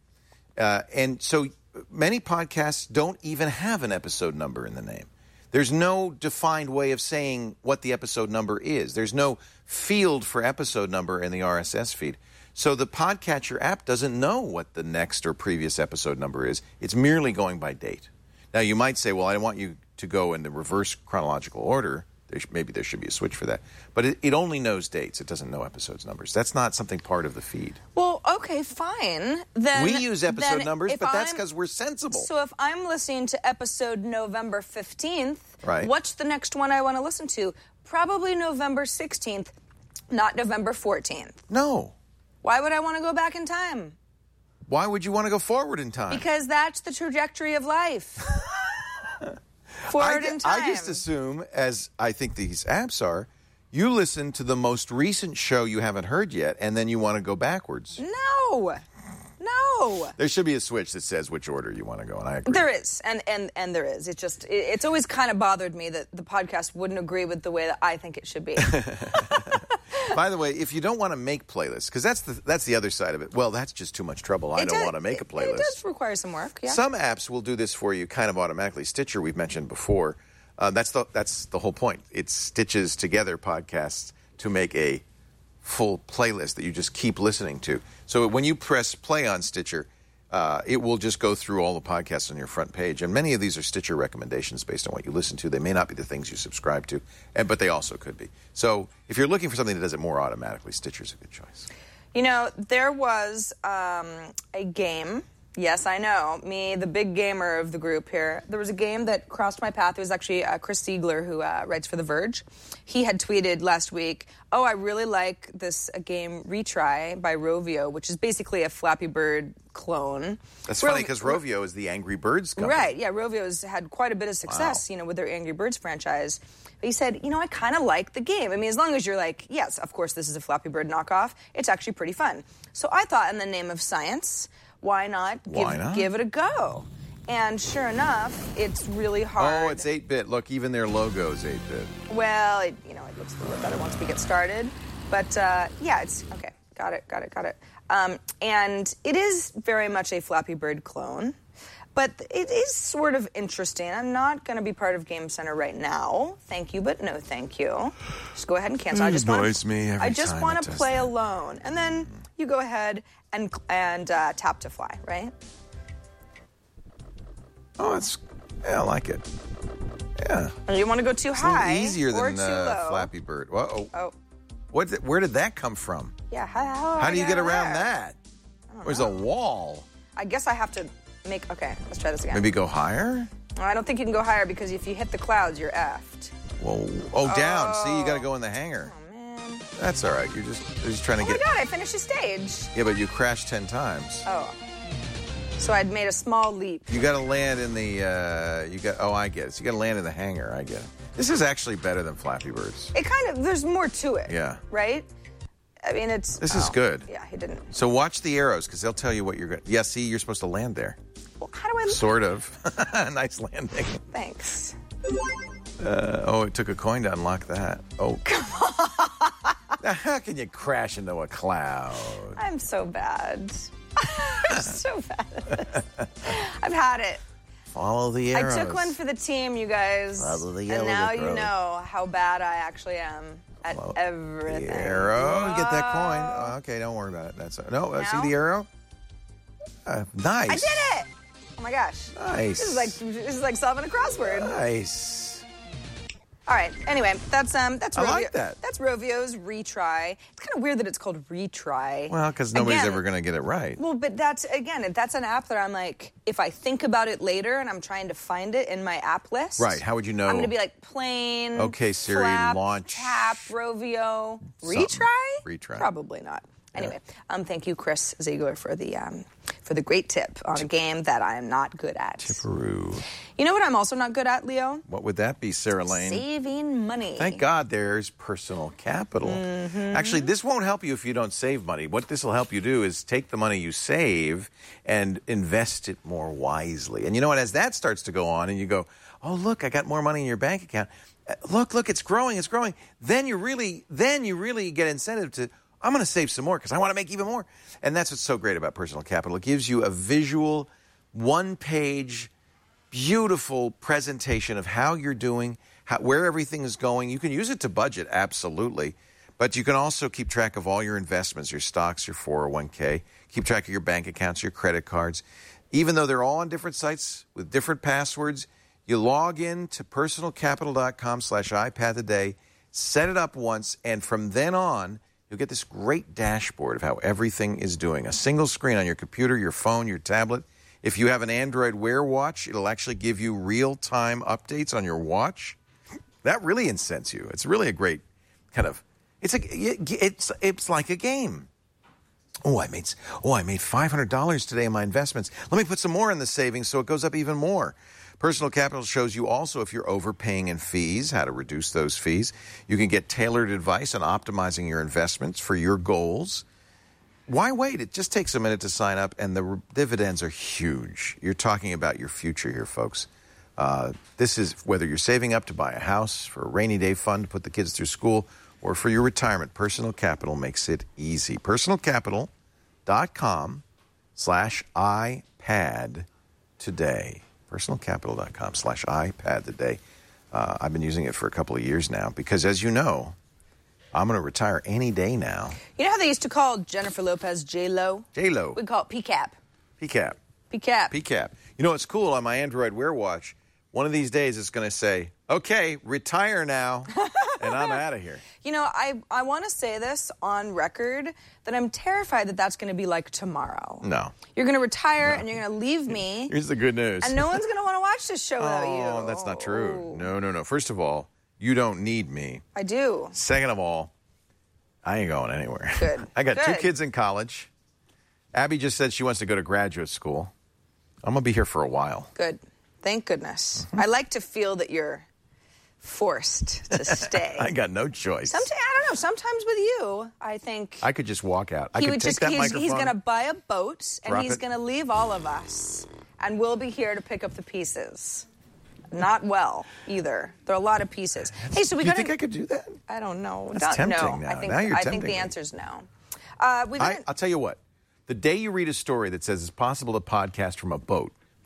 and so many podcasts don't even have an episode number in the name. There's no defined way of saying what the episode number is. There's no field for episode number in the RSS feed. So the Podcatcher app doesn't know what the next or previous episode number is. It's merely going by date. Now, you might say, well, I want you to go in the reverse chronological order. Maybe there should be a switch for that. But it only knows dates. It doesn't know episodes numbers. That's not something part of the feed.
Well, okay, fine. Then
we use episode numbers, but that's because we're sensible.
So if I'm listening to episode November 15th,
right,
what's the next one I want to listen to? Probably November 16th, not November 14th.
No.
Why would I want to go back in time?
Why would you want to go forward in time?
Because that's the trajectory of life. Forward in time.
I just assume, as I think these apps are, you listen to the most recent show you haven't heard yet, and then you want to go backwards.
No.
There should be a switch that says which order you want to go, and I agree.
There is, and there is. It's always kind of bothered me that the podcast wouldn't agree with the way that I think it should be.
By the way, if you don't want to make playlists, because that's the other side of it. Well, that's just too much trouble. I don't want to make a playlist. It
does require some work. Yeah.
Some apps will do this for you, kind of automatically. Stitcher, we've mentioned before. That's the whole point. It stitches together podcasts to make a full playlist that you just keep listening to. So when you press play on Stitcher, it will just go through all the podcasts on your front page. And many of these are Stitcher recommendations based on what you listen to. They may not be the things you subscribe to, but they also could be. So if you're looking for something that does it more automatically, Stitcher's a good choice.
There was a game. Yes, I know. Me, the big gamer of the group here. There was a game that crossed my path. It was actually Chris Siegler, who writes for The Verge. He had tweeted last week, I really like this game Retry by Rovio, which is basically a Flappy Bird clone.
That's funny because Rovio is the Angry Birds company.
Right, yeah. Rovio's had quite a bit of success, with their Angry Birds franchise. But he said, I kind of like the game. I mean, as long as you're like, yes, of course, this is a Flappy Bird knockoff, it's actually pretty fun. So I thought, in the name of science, why not give it a go? And sure enough, it's really hard.
Oh, it's 8-bit. Look, even their logo is 8-bit.
Well, it looks a little better once we get started. But, it's... Okay, got it. And it is very much a Flappy Bird clone. But it is sort of interesting. I'm not going to be part of Game Center right now. Thank you, but no thank you. Just go ahead and cancel. I just want to play alone. And then you go ahead and tap to fly, right?
Oh, I like it. Yeah.
And you want to go too high
easier
or
than
too low.
Flappy Bird. Whoa.
Oh.
Where did that come from?
Yeah.
How do you get around that? There's a wall.
I guess I have to make... Okay, let's try this again.
Maybe go higher?
I don't think you can go higher because if you hit the clouds, you're effed.
Whoa. Oh, down. See, you got to go in the hangar.
Oh, man.
That's all right. You're just trying to get...
Oh, my God, I finished a stage.
Yeah, but you crashed 10 times.
Oh. So I'd made a small leap.
You got to land in the... I get it. So you got to land in the hangar. I get it. This is actually better than Flappy Birds.
It kind of... There's more to it.
Yeah.
Right? I mean, it's...
This is good.
Yeah, he didn't.
So watch the arrows, because they'll tell you what you're going to... Yeah, see, you're supposed to land there.
Well, how do I...
Sort of. Nice landing.
Thanks.
It took a coin to unlock that. Oh. Come on. Now, how can you crash into a cloud?
I'm so bad. I'm so bad at this. I've had it.
Follow the arrows.
I took one for the team, you guys.
Follow the
and now
arrows.
you know how bad I actually am at everything.
The arrow. You get that coin. Oh, okay, don't worry about it. See the arrow? Nice.
I did it! Oh my gosh.
Nice.
This is like solving a crossword.
Nice.
All right. Anyway, that's Rovio.
I like that.
That's Rovio's retry. It's kind of weird that it's called retry.
Well, because nobody's ever going to get it right.
Well, but that's an app that I'm like, if I think about it later and I'm trying to find it in my app list.
Right. How would you know?
I'm going to be like plane.
Okay, Siri,
flap,
launch.
Tap, Rovio. Retry?
Retry.
Probably not. Anyway, thank you, Chris Ziegler, for the great tip on a game that I am not good at.
Tipperoo.
You know what I'm also not good at, Leo?
What would that be, Sarah Lane?
Saving money.
Thank God there's personal capital.
Mm-hmm.
Actually, this won't help you if you don't save money. What this will help you do is take the money you save and invest it more wisely. And you know what? As that starts to go on and you go, oh, look, I got more money in your bank account. Look, it's growing. Then you really get incentive to, I'm going to save some more because I want to make even more. And that's what's so great about personal capital. It gives you a visual, one-page, beautiful presentation of how you're doing, where everything is going. You can use it to budget, absolutely. But you can also keep track of all your investments, your stocks, your 401k, keep track of your bank accounts, your credit cards. Even though they're all on different sites with different passwords, you log in to personalcapital.com/iPadToday, set it up once, and from then on, you'll get this great dashboard of how everything is doing. A single screen on your computer, your phone, your tablet. If you have an Android Wear watch, it'll actually give you real-time updates on your watch. That really incents you. It's really a great kind of, it's like a game. I made $500 today in my investments. Let me put some more in the savings so it goes up even more. Personal Capital shows you also if you're overpaying in fees, how to reduce those fees. You can get tailored advice on optimizing your investments for your goals. Why wait? It just takes a minute to sign up, and the dividends are huge. You're talking about your future here, folks. This is whether you're saving up to buy a house, for a rainy day fund to put the kids through school, or for your retirement. Personal Capital makes it easy. Personalcapital.com/iPad today. Personalcapital.com/iPad today. I've been using it for a couple of years now because, as you know, I'm going to retire any day now.
You know how they used to call Jennifer Lopez J-Lo?
J-Lo.
We call it PCAP.
PCAP.
PCAP.
PCAP. You know what's cool on my Android Wear watch? One of these days it's going to say, okay, retire now, and I'm out of here.
You know, I want to say this on record that I'm terrified that that's going to be like tomorrow.
No.
You're going to retire and you're going to leave me.
Here's the good news.
And no one's going to want to watch this show without you.
Oh, that's not true. No. First of all, you don't need me.
I do.
Second of all, I ain't going anywhere.
Good.
I got 2 kids in college. Abby just said she wants to go to graduate school. I'm going to be here for a while.
Good. Thank goodness. I like to feel that you're forced to stay.
I got no choice.
I don't know. Sometimes with you, I think
I could just walk out. I could take that microphone.
He's going to buy a boat, and he's
it.
going to leave all of us, and we'll be here to pick up the pieces. Not well, either. There are a lot of pieces. Hey, so we got.
You think I could do that?
I don't know.
That's tempting
no.
now.
I think,
Now you're
I
tempting
think the
me.
answer's no.
I'll tell you what. The day you read a story that says it's possible to podcast from a boat,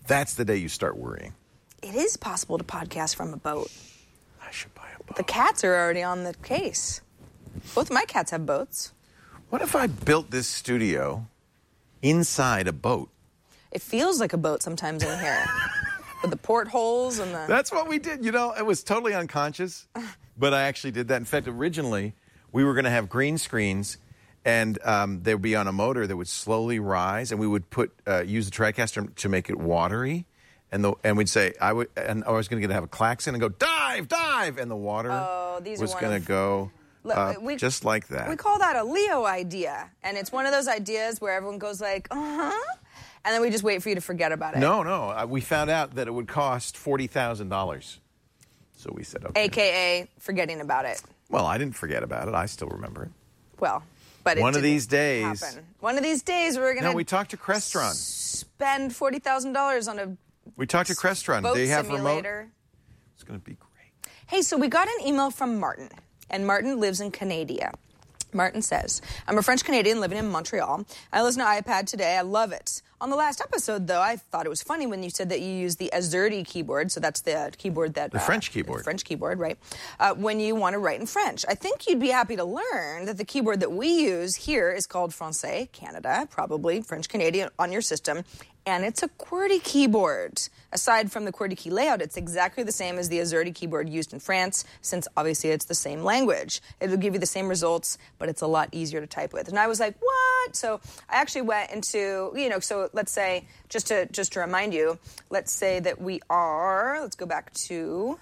That's the day you start worrying.
It is possible to podcast from a boat.
I should buy a boat.
The cats are already on the case. Both my cats have boats.
What if I built this studio inside a boat?
It feels like a boat sometimes in here. With the portholes and the...
That's what we did. You know, it was totally unconscious, but I actually did that. In fact, originally, we were going to have green screens, and they would be on a motor that would slowly rise, and we would use the TriCaster to make it watery, and we'd say, I was going to have a klaxon and go, dive, dive, and the water was going to go just like that.
We call that a Leo idea, and it's one of those ideas where everyone goes like, and then we just wait for you to forget about it.
No. We found out that it would cost $40,000. So we said, okay.
AKA forgetting about it.
Well, I didn't forget about it. I still remember it.
Well, but
one of these days.
One of these days we're going to...
No, we talked to Crestron.
Spend $40,000 on a...
We talked to Crestron.
Boat
they have
simulator.
Remote. It's going to be great.
Hey, so we got an email from Martin, and Martin lives in Canada. Martin says, I'm a French-Canadian living in Montreal. I listen to iPad today. I love it. On the last episode, though, I thought it was funny when you said that you use the AZERTY keyboard. So that's the keyboard that...
The French keyboard.
The French keyboard, right. When you want to write in French. I think you'd be happy to learn that the keyboard that we use here is called Francais Canada, probably French-Canadian on your system. And it's a QWERTY keyboard. Aside from the QWERTY key layout, it's exactly the same as the AZERTY keyboard used in France, since obviously it's the same language. It will give you the same results, but it's a lot easier to type with. And I was like, what? So I actually went into, so let's say, just to remind you, let's say that let's go back to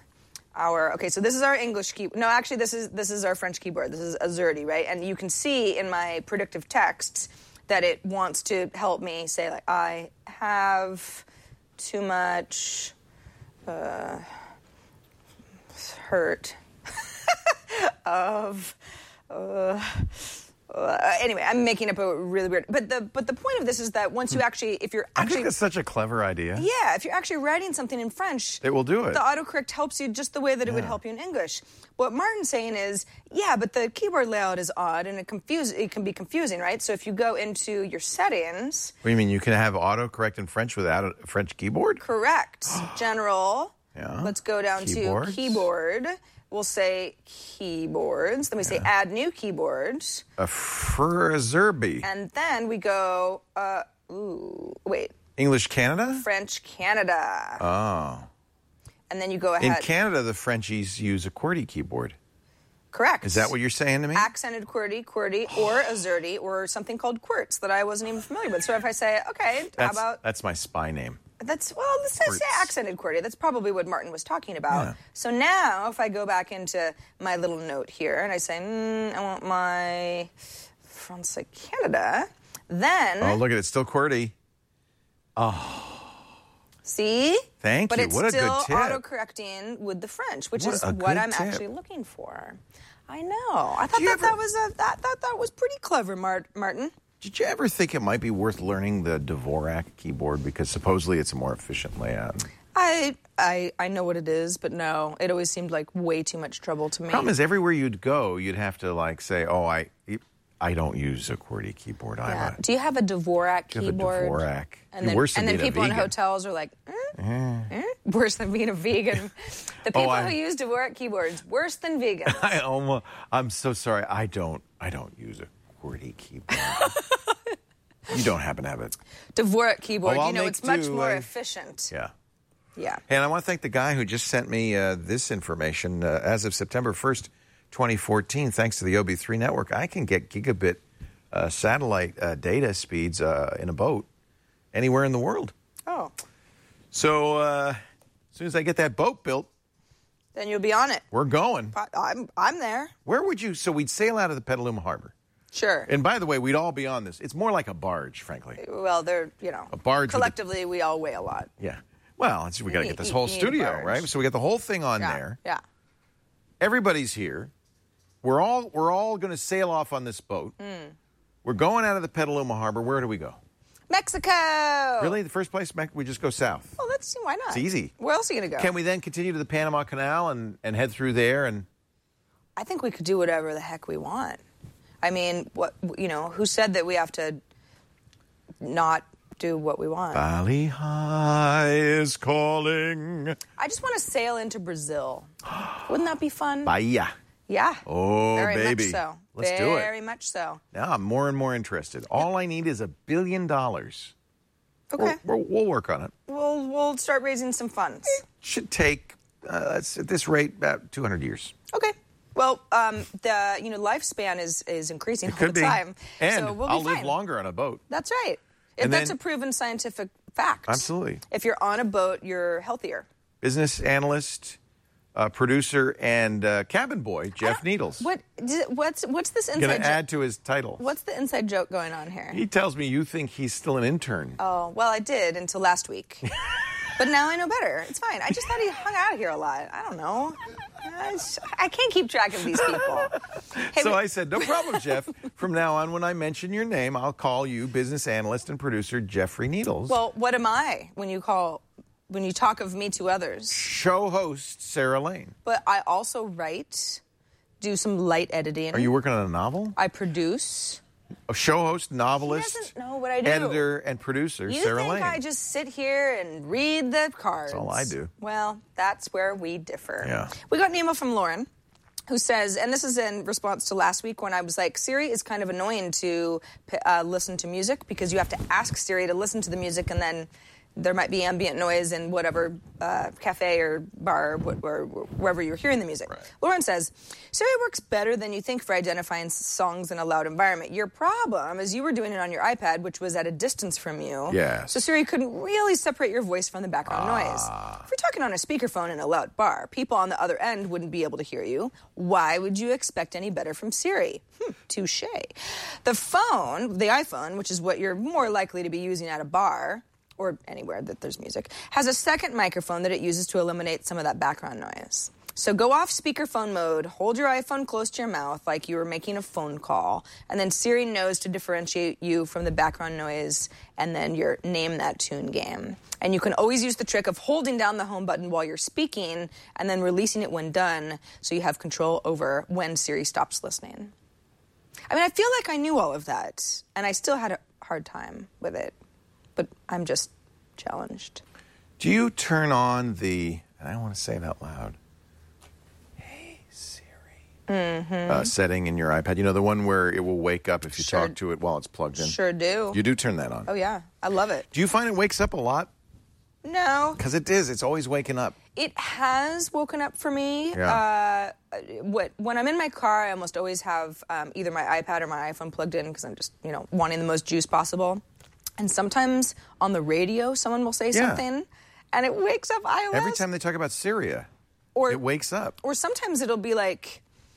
so this is our English keyboard. No, actually, this is our French keyboard. This is AZERTY, right? And you can see in my predictive texts that it wants to help me say, like, I have too much hurt of... anyway, I'm making up a really weird... But the point of this is that once you actually... I
think it's such a clever idea.
Yeah, if you're actually writing something in French...
It will do it.
The autocorrect helps you just the way that it would help you in English. What Martin's saying is, but the keyboard layout is odd and it can be confusing, right? So if you go into your settings...
What do you mean? You can have autocorrect in French without a French keyboard?
Correct. General.
Yeah.
Let's go down to keyboard. We'll say keyboards. Then we say add new keyboards.
A Frazerby.
And then we go,
English Canada?
French Canada.
Oh.
And then you go ahead.
In Canada, the Frenchies use a QWERTY keyboard.
Correct.
Is that what you're saying to me?
Accented QWERTY, or AZERTY, or something called QWERTZ that I wasn't even familiar with. So if I say, okay, how about...
That's my spy name.
Let's say accented QWERTY. That's probably what Martin was talking about. Yeah. So now, if I go back into my little note here, and I say, I want my Francais Canada, then...
Oh, look at it. It's still QWERTY. Oh.
See?
Thank you. What a good tip.
But it's still autocorrecting with the French, which is what I'm actually looking for. I know. I thought that was pretty clever, Martin.
Did you ever think it might be worth learning the Dvorak keyboard because supposedly it's a more efficient layout?
I know what it is, but no, it always seemed like way too much trouble to me.
Problem is, everywhere you'd go, you'd have to say, "Oh, I don't use a QWERTY keyboard."
Yeah. Do you have a Dvorak keyboard?
You have a Dvorak.
And then people in hotels are like, worse than being a vegan. The people who use Dvorak keyboards, worse than vegans.
I'm so sorry. I don't use a QWERTY keyboard. You don't happen to have it.
Dvorak keyboard, it's much more efficient.
Yeah.
Yeah.
And I want to thank the guy who just sent me this information. As of September 1st, 2014, thanks to the OB3 network, I can get gigabit satellite data speeds in a boat anywhere in the world.
Oh.
So as soon as I get that boat built,
then you'll be on it.
We're going.
I'm there.
Where would you? So we'd sail out of the Petaluma Harbor.
Sure.
And by the way, we'd all be on this. It's more like a barge, frankly.
Well, they're,
a barge.
Collectively, we all weigh a lot.
Yeah. Well, we got to get this whole studio, right? So we got the whole thing on there.
Yeah.
Everybody's here. We're all going to sail off on this boat. We're going out of the Petaluma Harbor. Where do we go?
Mexico.
Really? The first place? We just go south.
Well, why not?
It's easy.
Where else are you going to go?
Can we then continue to the Panama Canal and head through there? And
I think we could do whatever the heck we want. I mean, who said that we have to not do what we want.
Bali High is calling.
I just want to sail into Brazil. Wouldn't that be fun?
Bahia.
Yeah.
Oh,
very
baby.
much so.
Let's do it.
Very much so.
Now I'm more and more interested. All I need is $1 billion.
Okay.
We'll work on it.
We'll start raising some funds.
Should take, at this rate, about 200 years.
Okay. Well, the lifespan is increasing all the time.
And
so we'll
I'll
be
live
fine.
longer on a boat.
That's right.
And
That's
then-
a proven scientific fact.
Absolutely.
If you're on a boat, you're healthier.
Business analyst, producer, and cabin boy, Jeff Needles.
What's this inside
Going to
joke?
add to his title.
What's the inside joke going on here?
He tells me you think he's still an intern.
Oh, well, I did until last week. But now I know better. It's fine. I just thought he hung out here a lot. I don't know. I can't keep track of these people. Hey,
So I said, no problem, Jeff. From now on, when I mention your name, I'll call you business analyst and producer Jeffrey Needles.
well, what am I when you talk of me to others?
Show host Sarah Lane.
But I also write, do some light editing.
Are you working on a novel?
I produce.
A show host, novelist,
He doesn't know what I do.
editor, and producer
You
Sarah
think
Lane.
I just sit here and read the cards?
That's all I do.
Well, that's where we differ.
Yeah.
We got an email from Lauren, who says, and this is in response to last week when I was like, Siri is kind of annoying to listen to music because you have to ask Siri to listen to the music, and then there might be ambient noise in whatever cafe or bar or wherever you're hearing the music. Right. Lauren says, Siri works better than you think for identifying songs in a loud environment. Your problem is you were doing it on your iPad, which was at a distance from you.
Yes.
So Siri couldn't really separate your voice from the background noise. If you're talking on a speakerphone in a loud bar, people on the other end wouldn't be able to hear you. Why would you expect any better from Siri? Touche. The phone, the iPhone, which is what you're more likely to be using at a bar, or anywhere that there's music, has a second microphone that it uses to eliminate some of that background noise. So go off speakerphone mode, hold your iPhone close to your mouth like you were making a phone call, and then Siri knows to differentiate you from the background noise and then your name that tune game. And you can always use the trick of holding down the home button while you're speaking and then releasing it when done so you have control over when Siri stops listening. I mean, I feel like I knew all of that, and I still had a hard time with it. But I'm just challenged.
Do you turn on the, and I don't want to say it out loud, Hey Siri setting in your iPad? You know, the one where it will wake up if you talk to it while it's plugged in?
Sure do.
You do turn that on?
Oh, yeah. I love it.
Do you find it wakes up a lot?
No.
Because it is. It's always waking up.
It has woken up for me.
Yeah.
When I'm in my car, I almost always have either my iPad or my iPhone plugged in because I'm just, wanting the most juice possible. And sometimes on the radio, someone will say something, and it wakes up iOS.
Every time they talk about Syria, it wakes up.
Or sometimes it'll be like,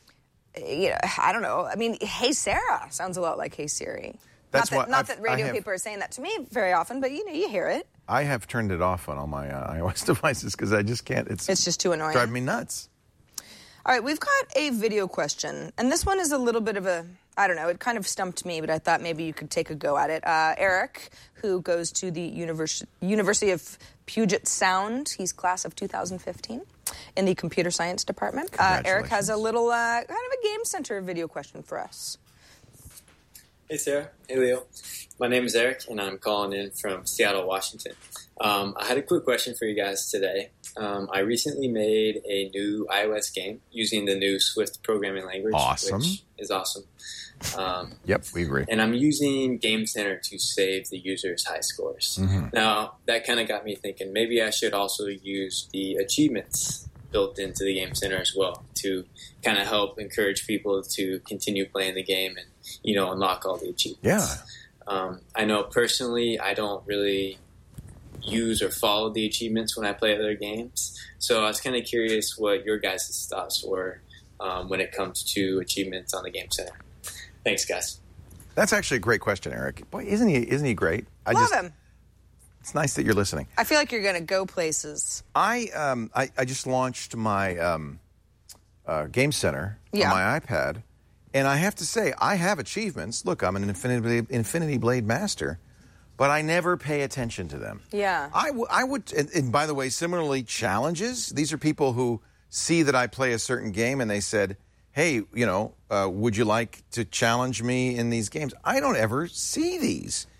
I don't know. I mean, Hey Sarah sounds a lot like Hey Siri.
That's
not that radio people are saying that to me very often, but you hear it.
I have turned it off on all my iOS devices because I just can't. It's
just too annoying.
Driving me nuts.
All right, we've got a video question, and this one is a little bit of I don't know, it kind of stumped me, but I thought maybe you could take a go at it. Eric, who goes to the University of Puget Sound, he's class of 2015 in the computer science department. Eric has a little kind of a game center video question for us.
Hey, Sarah. Hey, Leo. My name is Eric, and I'm calling in from Seattle, Washington. I had a quick question for you guys today. I recently made a new iOS game using the new Swift programming language, which is awesome.
Yep, we agree.
And I'm using Game Center to save the user's high scores. Mm-hmm. Now, that kind of got me thinking maybe I should also use the achievements built into the Game Center as well to kind of help encourage people to continue playing the game and, unlock all the achievements.
Yeah.
I know personally I don't really use or follow the achievements when I play other games. So I was kind of curious what your guys' thoughts were when it comes to achievements on the Game Center. Thanks, guys.
That's actually a great question, Eric. Boy, isn't he great?
Love him.
It's nice that you're listening.
I feel like you're going to go places.
I just launched my Game Center on my iPad, and I have to say, I have achievements. Look, I'm an Infinity Blade master, but I never pay attention to them.
Yeah.
I would, and by the way, similarly, challenges. These are people who see that I play a certain game, and they said, hey, would you like to challenge me in these games? I don't ever see these.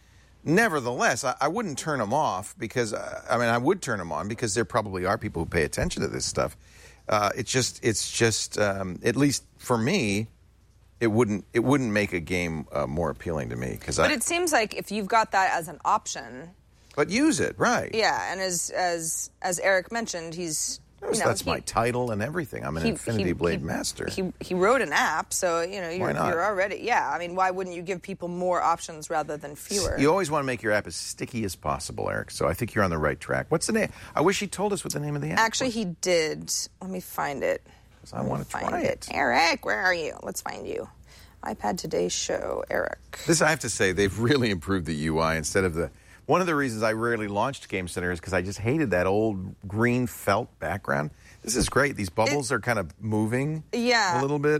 Nevertheless, I wouldn't turn them off because, I would turn them on because there probably are people who pay attention to this stuff. It's just, at least for me, it wouldn't make a game more appealing to me.
But it seems like if you've got that as an option.
But use it, right.
Yeah, and as Eric mentioned, he's...
that's my title and everything. I'm an Infinity Blade master.
He wrote an app, so
Why not?
you're already... Yeah, I mean, why wouldn't you give people more options rather than fewer?
You always want to make your app as sticky as possible, Eric, so I think you're on the right track. What's the name? I wish he told us what the name of the app
Actually,
was.
he did. Let me find it.
Because I want to try it.
Eric, where are you? Let's find you. iPad Today's show, Eric.
This, I have to say, they've really improved the UI instead of the... One of the reasons I rarely launched Game Center is because I just hated that old green felt background. This is great. These bubbles are kind of moving a little bit.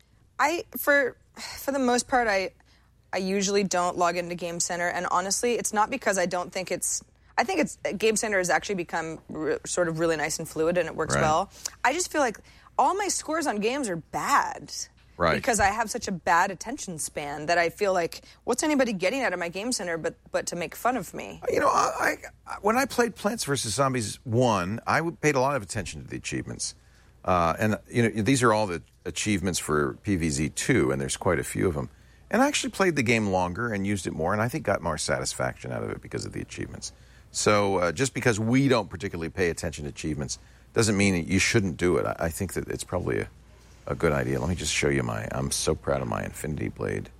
For the most part, I usually don't log into Game Center, and honestly, it's not because I don't think it's... I think Game Center has actually become sort of really nice and fluid, and it works well. I just feel like all my scores on games are bad.
Right.
Because I have such a bad attention span that I feel like, what's anybody getting out of my Game Center but to make fun of me?
You know, when I played Plants vs. Zombies 1, I paid a lot of attention to the achievements. And, you know, these are all the achievements for PvZ 2, and there's quite a few of them. And I actually played the game longer and used it more, and I think got more satisfaction out of it because of the achievements. So just because we don't particularly pay attention to achievements doesn't mean that you shouldn't do it. I think that it's probably a good idea. Let me just show you I'm so proud of my Infinity Blade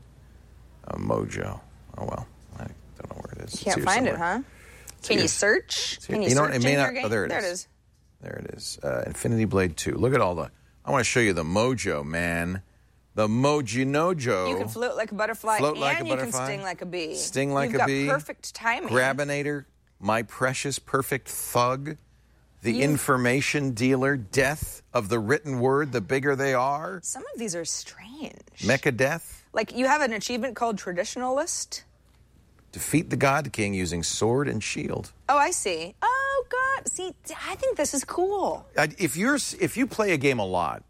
Mojo. Oh, well, I don't know where it is.
You can't find it, huh? Can you search? Can you search in your game?
Oh, there it is. There it is. Infinity Blade 2. Look at I want to show you the Mojo, man. The Mojinojo.
You can float like a butterfly
Float like
and
a
you
butterfly.
can sting like a bee.
Sting like
You've
a bee.
got perfect timing.
Grabinator, my precious perfect thug. The information dealer, death of the written word, the bigger they are.
Some of these are strange.
Mecha death.
Like, you have an achievement called Traditionalist.
Defeat the God King using sword and shield.
Oh, I see. Oh, God. See, I think this is cool.
If you play a game a lot,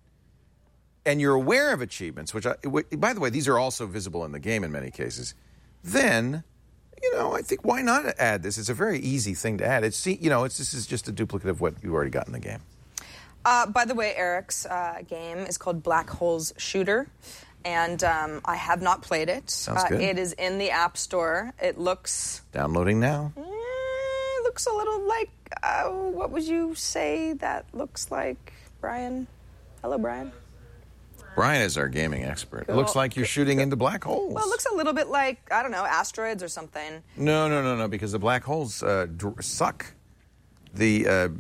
and you're aware of achievements, which, by the way, these are also visible in the game in many cases, then... You know, I think why not add this? It's a very easy thing to add. This is just a duplicate of what you already got in the game.
By the way, Eric's game is called Black Holes Shooter, and I have not played it.
Sounds good.
It is in the App Store. It looks...
Downloading now.
It looks a little like... what would you say that looks like, Brian? Hello, Brian.
Brian is our gaming expert. It looks like you're shooting into black holes.
Well, it looks a little bit like, I don't know, asteroids or something.
No, because the black holes suck they're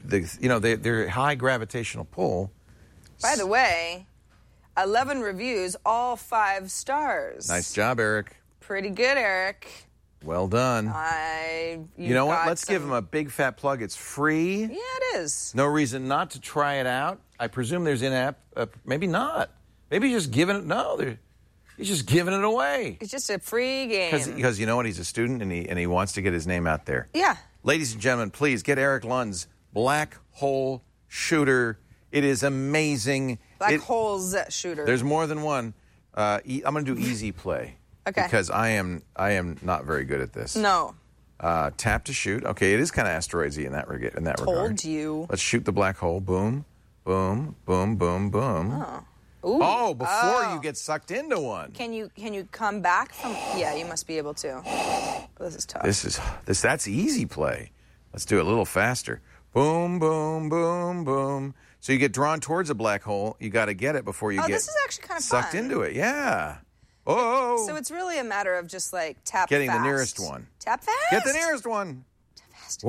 high gravitational pull.
By the way, 11 reviews, all 5 stars.
Nice job, Eric.
Pretty good, Eric.
Well done. You know what? Let's give him a big fat plug. It's free.
Yeah, it is.
No reason not to try it out. I presume there's in-app. Maybe not. Maybe he's just giving it. No, he's just giving it away.
It's just a free game.
Because you know what? He's a student and he wants to get his name out there.
Yeah.
Ladies and gentlemen, please get Eric Lund's Black Hole Shooter. It is amazing.
Black Holes Shooter.
There's more than one. I'm going to do easy play.
Okay.
Because I am not very good at this.
No.
Tap to shoot. Okay, it is kind of asteroidsy in that regard.
Told you.
Let's shoot the black hole. Boom, boom, boom, boom, boom.
Oh. Ooh.
Oh, before you get sucked into one.
Can you come back from? Yeah, you must be able to. This is tough.
That's easy play. Let's do it a little faster. Boom, boom, boom, boom. So you get drawn towards a black hole. You got to get it before you get.
This is actually kind of
sucked
fun.
into it. Yeah. Oh.
So it's really a matter of just like tap
getting
fast.
The nearest one.
Tap fast.
Get the nearest one.
Tap fast.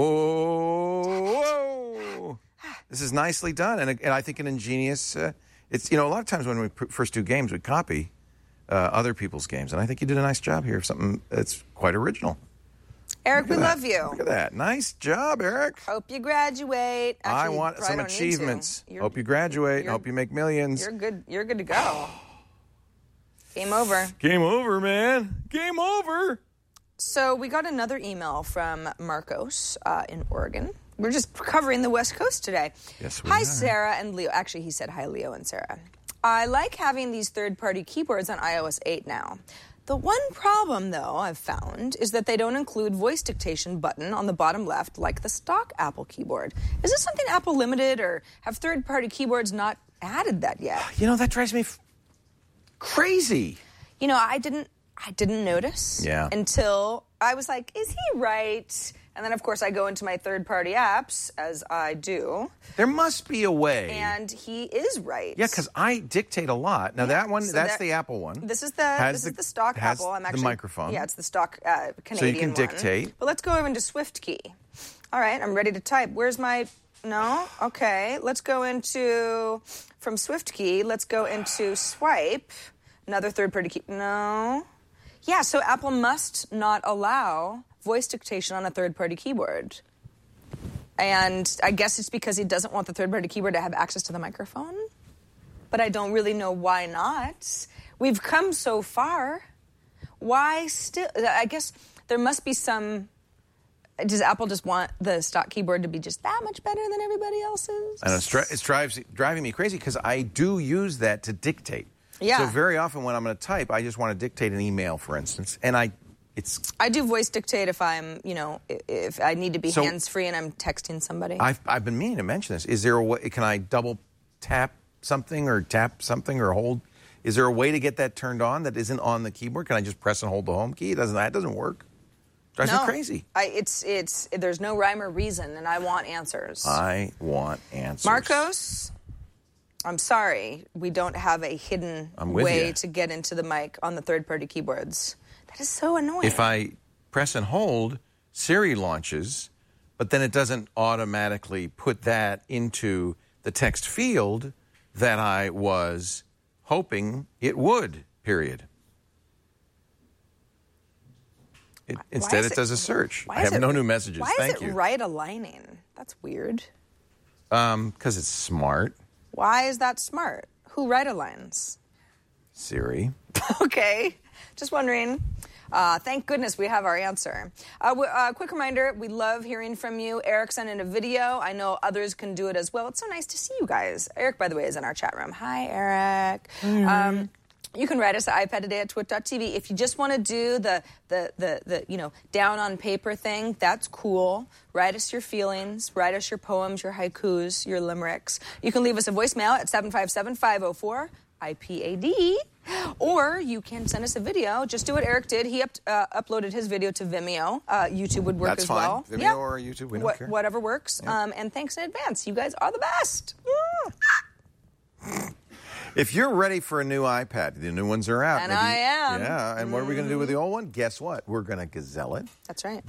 Whoa. This is nicely done, and I think an ingenious. It's a lot of times when we first do games, we copy other people's games, and I think you did a nice job here of something that's quite original.
Eric, we love you.
Look at that. Nice job, Eric.
Hope you graduate. Actually,
I want some achievements. Hope you graduate. Hope you make millions.
You're good. You're good to go. Game over.
Game over, man. Game over.
So we got another email from Marcos in Oregon. We're just covering the West Coast today.
Yes, we
Hi,
are.
Sarah and Leo. Actually, he said hi, Leo and Sarah. I like having these third-party keyboards on iOS 8 now. The one problem, though, I've found is that they don't include voice dictation button on the bottom left like the stock Apple keyboard. Is this something Apple limited, or have third-party keyboards not added that yet?
You know, that drives me crazy.
You know, I didn't notice until I was like, is he right? And then, of course, I go into my third-party apps, as I do.
There must be a way.
And he is right.
Yeah, because I dictate a lot. Now, that one, so that's the Apple one.
This is the stock Apple. I'm actually,
the microphone.
Yeah, it's the stock Canadian one.
So you can dictate.
But let's go over into SwiftKey. All right, I'm ready to type. Where's my... No? Okay. Let's go into... From SwiftKey, let's go into Swipe. Another third-party key. No. Yeah, so Apple must not allow voice dictation on a third-party keyboard. And I guess it's because he doesn't want the third-party keyboard to have access to the microphone. But I don't really know why not. We've come so far. Why still? I guess there must be some... Does Apple just want the stock keyboard to be just that much better than everybody else's?
And it's driving me crazy because I do use that to dictate.
Yeah.
So very often when I'm going to type, I just want to dictate an email, for instance, and I
do voice dictate if I'm, if I need to be hands-free and I'm texting somebody.
I've been meaning to mention this. Is there a way? Can I double tap something or hold? Is there a way to get that turned on that isn't on the keyboard? Can I just press and hold the home key? That doesn't work. Drives me crazy.
There's no rhyme or reason, and I want answers.
I want answers.
Marcos, I'm sorry, we don't have a hidden way to get into the mic on the third-party keyboards. That is so annoying.
If I press and hold, Siri launches, but then it doesn't automatically put that into the text field that I was hoping it would, period. Instead, it does a search. I have no new messages. Thank you.
Why is it right aligning? That's weird.
Because it's smart.
Why is that smart? Who right aligns?
Siri.
Okay. Just wondering. Thank goodness we have our answer. Quick reminder, we love hearing from you. Eric sent in a video. I know others can do it as well. It's so nice to see you guys. Eric, by the way, is in our chat room. Hi, Eric. You can write us at iPadToday@twit.tv. If you just want to do the down on paper thing, that's cool. Write us your feelings. Write us your poems, your haikus, your limericks. You can leave us a voicemail at 757-504-IPAD. Or you can send us a video. Just do what Eric did. He uploaded his video to Vimeo. YouTube would work as well.
That's fine. Vimeo or YouTube, we don't care.
Whatever works. Yeah. And thanks in advance. You guys are the best.
If you're ready for a new iPad, the new ones are out.
And I am.
Yeah, and what are we going to do with the old one? Guess what? We're going to Gazelle it.
That's right.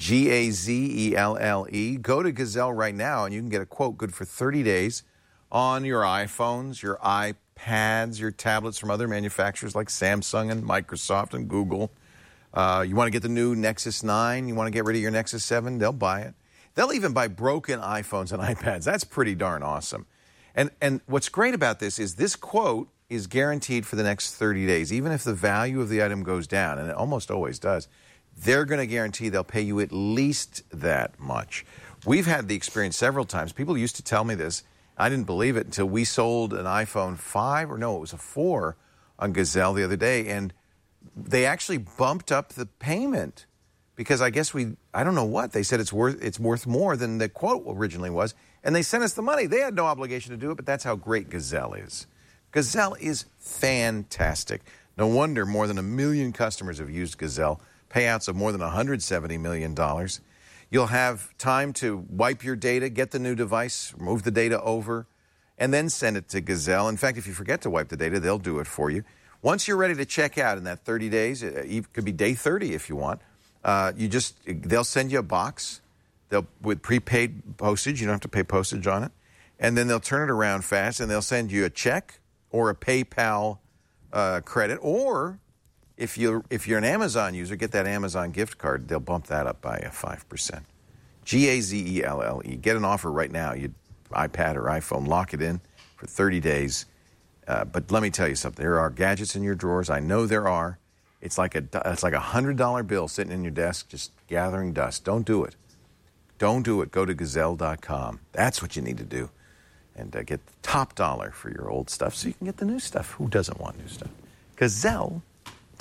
Gazelle. Go to Gazelle right now, and you can get a quote good for 30 days on your iPhones, your iPads, your tablets from other manufacturers like Samsung and Microsoft and Google. You want to get the new Nexus 9? You want to get rid of your Nexus 7? They'll buy it. They'll even buy broken iPhones and iPads. That's pretty darn awesome. And what's great about this is this quote is guaranteed for the next 30 days. Even if the value of the item goes down, and it almost always does, they're going to guarantee they'll pay you at least that much. We've had the experience several times. People used to tell me this. I didn't believe it until we sold an iPhone 5, or no, it was a 4 on Gazelle the other day, and they actually bumped up the payment because I guess I don't know what, they said it's worth more than the quote originally was. And they sent us the money. They had no obligation to do it, but that's how great Gazelle is. Gazelle is fantastic. No wonder more than 1 million customers have used Gazelle. Payouts of more than $170 million. You'll have time to wipe your data, get the new device, move the data over, and then send it to Gazelle. In fact, if you forget to wipe the data, they'll do it for you. Once you're ready to check out in that 30 days, it could be day 30 if you want, they'll send you a box. With prepaid postage, you don't have to pay postage on it. And then they'll turn it around fast, and they'll send you a check or a PayPal credit. Or if you're an Amazon user, get that Amazon gift card. They'll bump that up by 5%. Gazelle. Get an offer right now. iPad or iPhone, lock it in for 30 days. But let me tell you something. There are gadgets in your drawers. I know there are. It's like a $100 bill sitting in your desk just gathering dust. Don't do it. Don't do it. Go to Gazelle.com. That's what you need to do. And get the top dollar for your old stuff so you can get the new stuff. Who doesn't want new stuff? Gazelle.com.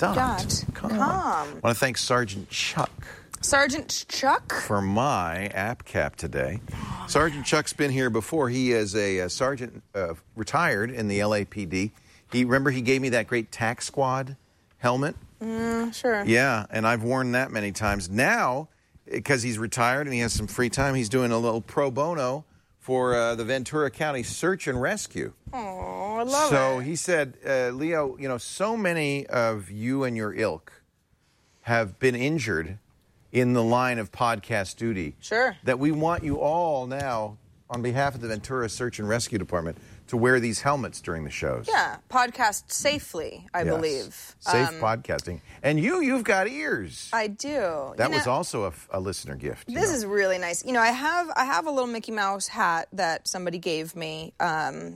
.com. I want to thank Sergeant Chuck.
Sergeant Chuck?
For my app cap today. Sergeant Chuck's been here before. He is a sergeant retired in the LAPD. Remember he gave me that great TAC Squad helmet?
Sure.
Yeah, and I've worn that many times. Now, because he's retired and he has some free time, he's doing a little pro bono for the Ventura County Search and Rescue.
Oh, I love it.
So he said, Leo, so many of you and your ilk have been injured in the line of podcast duty.
Sure.
That we want you all now, on behalf of the Ventura Search and Rescue Department, to wear these helmets during the shows.
Yeah, podcast safely, I believe.
Safe podcasting. And you've got ears.
I do.
That was also a listener gift.
This is really nice. I have a little Mickey Mouse hat that somebody gave me, and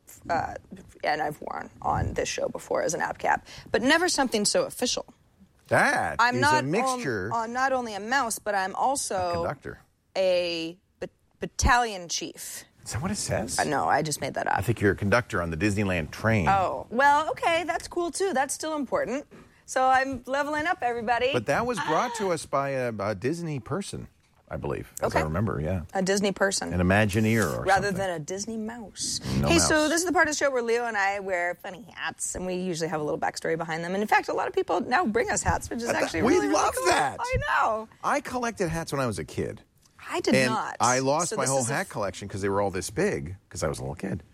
I've worn on this show before as an app cap, but never something so official.
That
I'm
is
not
a mixture.
I'm not only a mouse, but I'm also
a conductor.
A battalion chief.
Is that what it says?
No, I just made that up.
I think you're a conductor on the Disneyland train.
Oh, well, okay, that's cool too. That's still important. So I'm leveling up, everybody.
But that was brought to us by a Disney person, I believe, as I remember, yeah.
A Disney person.
An Imagineer or
rather
something.
than a Disney mouse.
No
hey,
mouse.
So this is the part of the show where Leo and I wear funny hats, and we usually have a little backstory behind them. And in fact, a lot of people now bring us hats, which is actually really,
we love
really cool.
that.
I know.
I collected hats when I was a kid.
I did not.
I lost my whole hat collection because they were all this big because I was a little kid.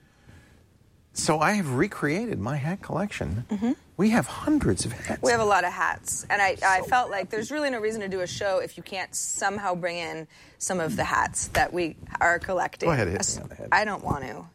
So I have recreated my hat collection. Mm-hmm. We have hundreds of hats.
We have a lot of hats. And I felt like there's really no reason to do a show if you can't somehow bring in some of the hats that we are collecting.
Go ahead, hit me on the head.
I don't want to.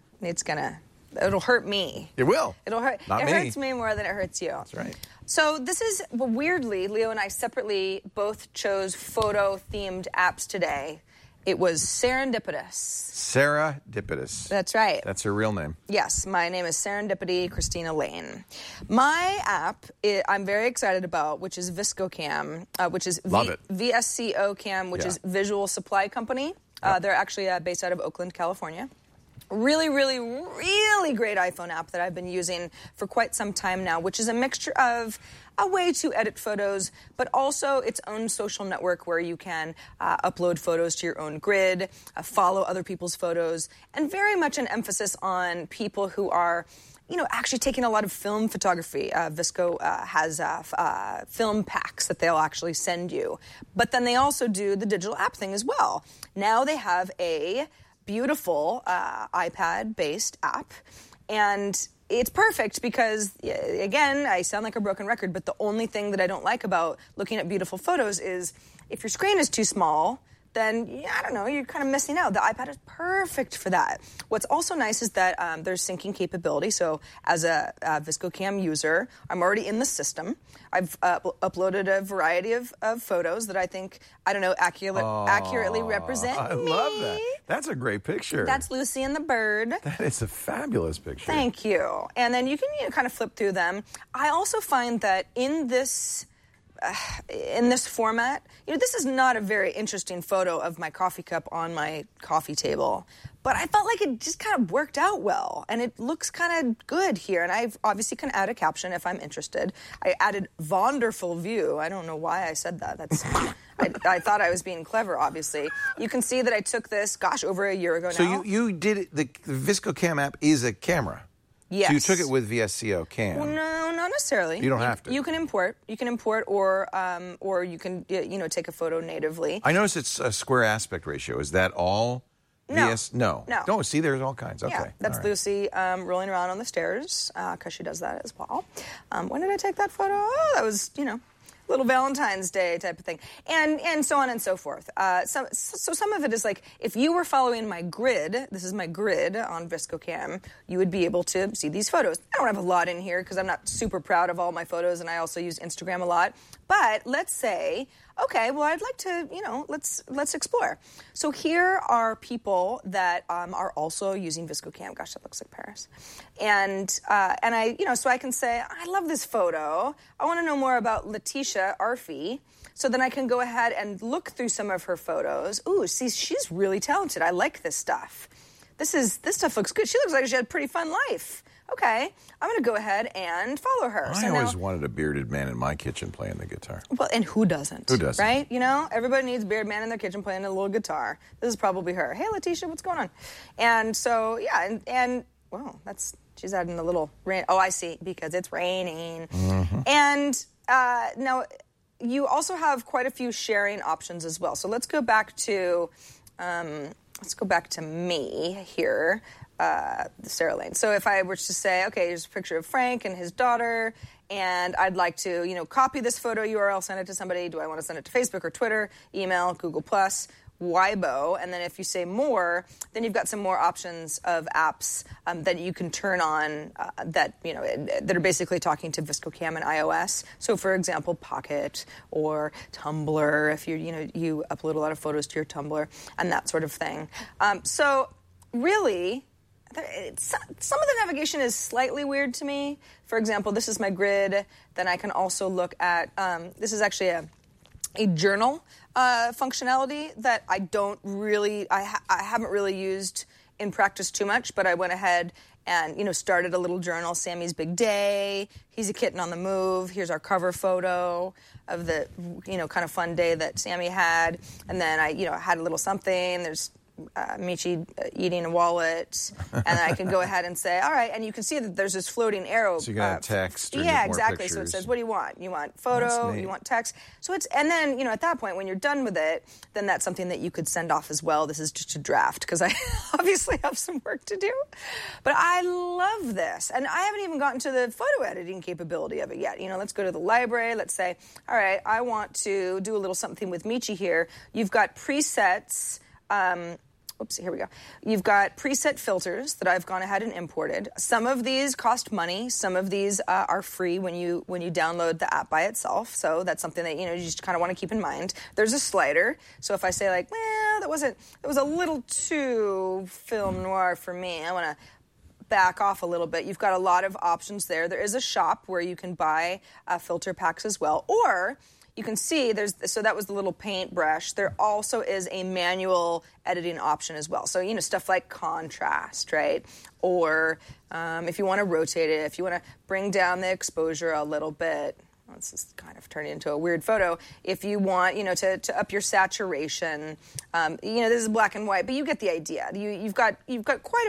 It'll hurt me.
It will.
It'll hurt.
Not
it
me.
hurts me more than it hurts you.
That's right.
So this is, weirdly, Leo and I separately both chose photo-themed apps today. It was serendipitous.
Serendipitous.
That's right.
That's her real name.
Yes, my name is Serendipity Christina Lane. My app, I'm very excited about, which is ViscoCam, which is VSCO-Cam, which is Visual Supply Company. They're actually based out of Oakland, California. Really, really, really great iPhone app that I've been using for quite some time now, which is a mixture of a way to edit photos, but also its own social network where you can upload photos to your own grid, follow other people's photos, and very much an emphasis on people who are actually taking a lot of film photography. Visco has film packs that they'll actually send you. But then they also do the digital app thing as well. Now they have a beautiful iPad-based app, and it's perfect because, again, I sound like a broken record, but the only thing that I don't like about looking at beautiful photos is if your screen is too small, then, I don't know, you're kind of missing out. The iPad is perfect for that. What's also nice is that there's syncing capability. So as a ViscoCam user, I'm already in the system. I've uploaded a variety of photos that I think, accurately represent me.
I love that. That's a great picture.
That's Lucy and the bird.
That is a fabulous picture.
Thank you. And then you can kind of flip through them. I also find that in this format, this is not a very interesting photo of my coffee cup on my coffee table, but I felt like it just kind of worked out well, and it looks kind of good here, and I obviously can add a caption if I'm interested. I added "wonderful view." I don't know why I said that. I thought I was being clever, obviously. You can see that I took this, over a year ago now.
So you did it, the ViscoCam app is a camera.
Yes.
So you took it with VSCO-Cam.
Well, no, not necessarily.
You don't have to.
You can import. or you can take a photo natively.
I noticed it's a square aspect ratio. Is that all?
No.
No.
No.
See, there's all kinds. Okay.
Yeah, that's right. Lucy rolling around on the stairs because she does that as well. When did I take that photo? Oh, that was little Valentine's Day type of thing, and so on and so forth. So some of it is like, if you were following my grid, this is my grid on ViscoCam, you would be able to see these photos. I don't have a lot in here because I'm not super proud of all my photos, and I also use Instagram a lot. But let's say, okay, well, I'd like to, let's explore. So here are people that are also using ViscoCam. Gosh, that looks like Paris. And I, so I can say, I love this photo. I want to know more about Letitia Arfi. So then I can go ahead and look through some of her photos. Ooh, see, she's really talented. I like this stuff. This stuff looks good. She looks like she had a pretty fun life. okay, I'm going to go ahead and follow her.
I always wanted a bearded man in my kitchen playing the guitar.
Well, and who doesn't?
Who doesn't?
Right? You know, everybody needs a bearded man in their kitchen playing a little guitar. This is probably her. Hey, Letitia, what's going on? And so, yeah, and well, she's adding a little rain. Oh, I see, because it's raining. Mm-hmm. And now, you also have quite a few sharing options as well. So let's go back to me here, Sarah Lane. So if I were to say, okay, here's a picture of Frank and his daughter, and I'd like to, copy this photo URL, send it to somebody. Do I want to send it to Facebook or Twitter, email, Google+, Weibo, and then if you say more, then you've got some more options of apps that you can turn on that are basically talking to ViscoCam and iOS. So, for example, Pocket or Tumblr, if you upload a lot of photos to your Tumblr and that sort of thing. So, really, some of the navigation is slightly weird to me. For example, this is my grid. Then I can also look at this is actually a journal functionality that I haven't really used in practice too much, but I went ahead and, started a little journal, Sammy's Big Day, he's a kitten on the move, here's our cover photo of the, kind of fun day that Sammy had, and then I, had a little something, there's Michi eating a wallet, and then I can go ahead and say, all right, and you can see that there's this floating arrow.
So you can have text or
yeah,
more
exactly.
pictures.
So it says, what do you want? You want photo, you want text. So and then, at that point, when you're done with it, then that's something that you could send off as well. This is just a draft, because I obviously have some work to do. But I love this. And I haven't even gotten to the photo editing capability of it yet. Let's go to the library. Let's say, all right, I want to do a little something with Michi here. You've got presets. Here we go. You've got preset filters that I've gone ahead and imported. Some of these cost money. Some of these are free when you download the app by itself. So that's something that you just kind of want to keep in mind. There's a slider. So if I say that was a little too film noir for me, I want to back off a little bit. You've got a lot of options there. There is a shop where you can buy filter packs as well, or you can see so that was the little paintbrush. There also is a manual editing option as well. So, stuff like contrast, right? Or if you want to rotate it, if you want to bring down the exposure a little bit. This is kind of turning into a weird photo. If you want, to up your saturation, this is black and white, but you get the idea. You've got quite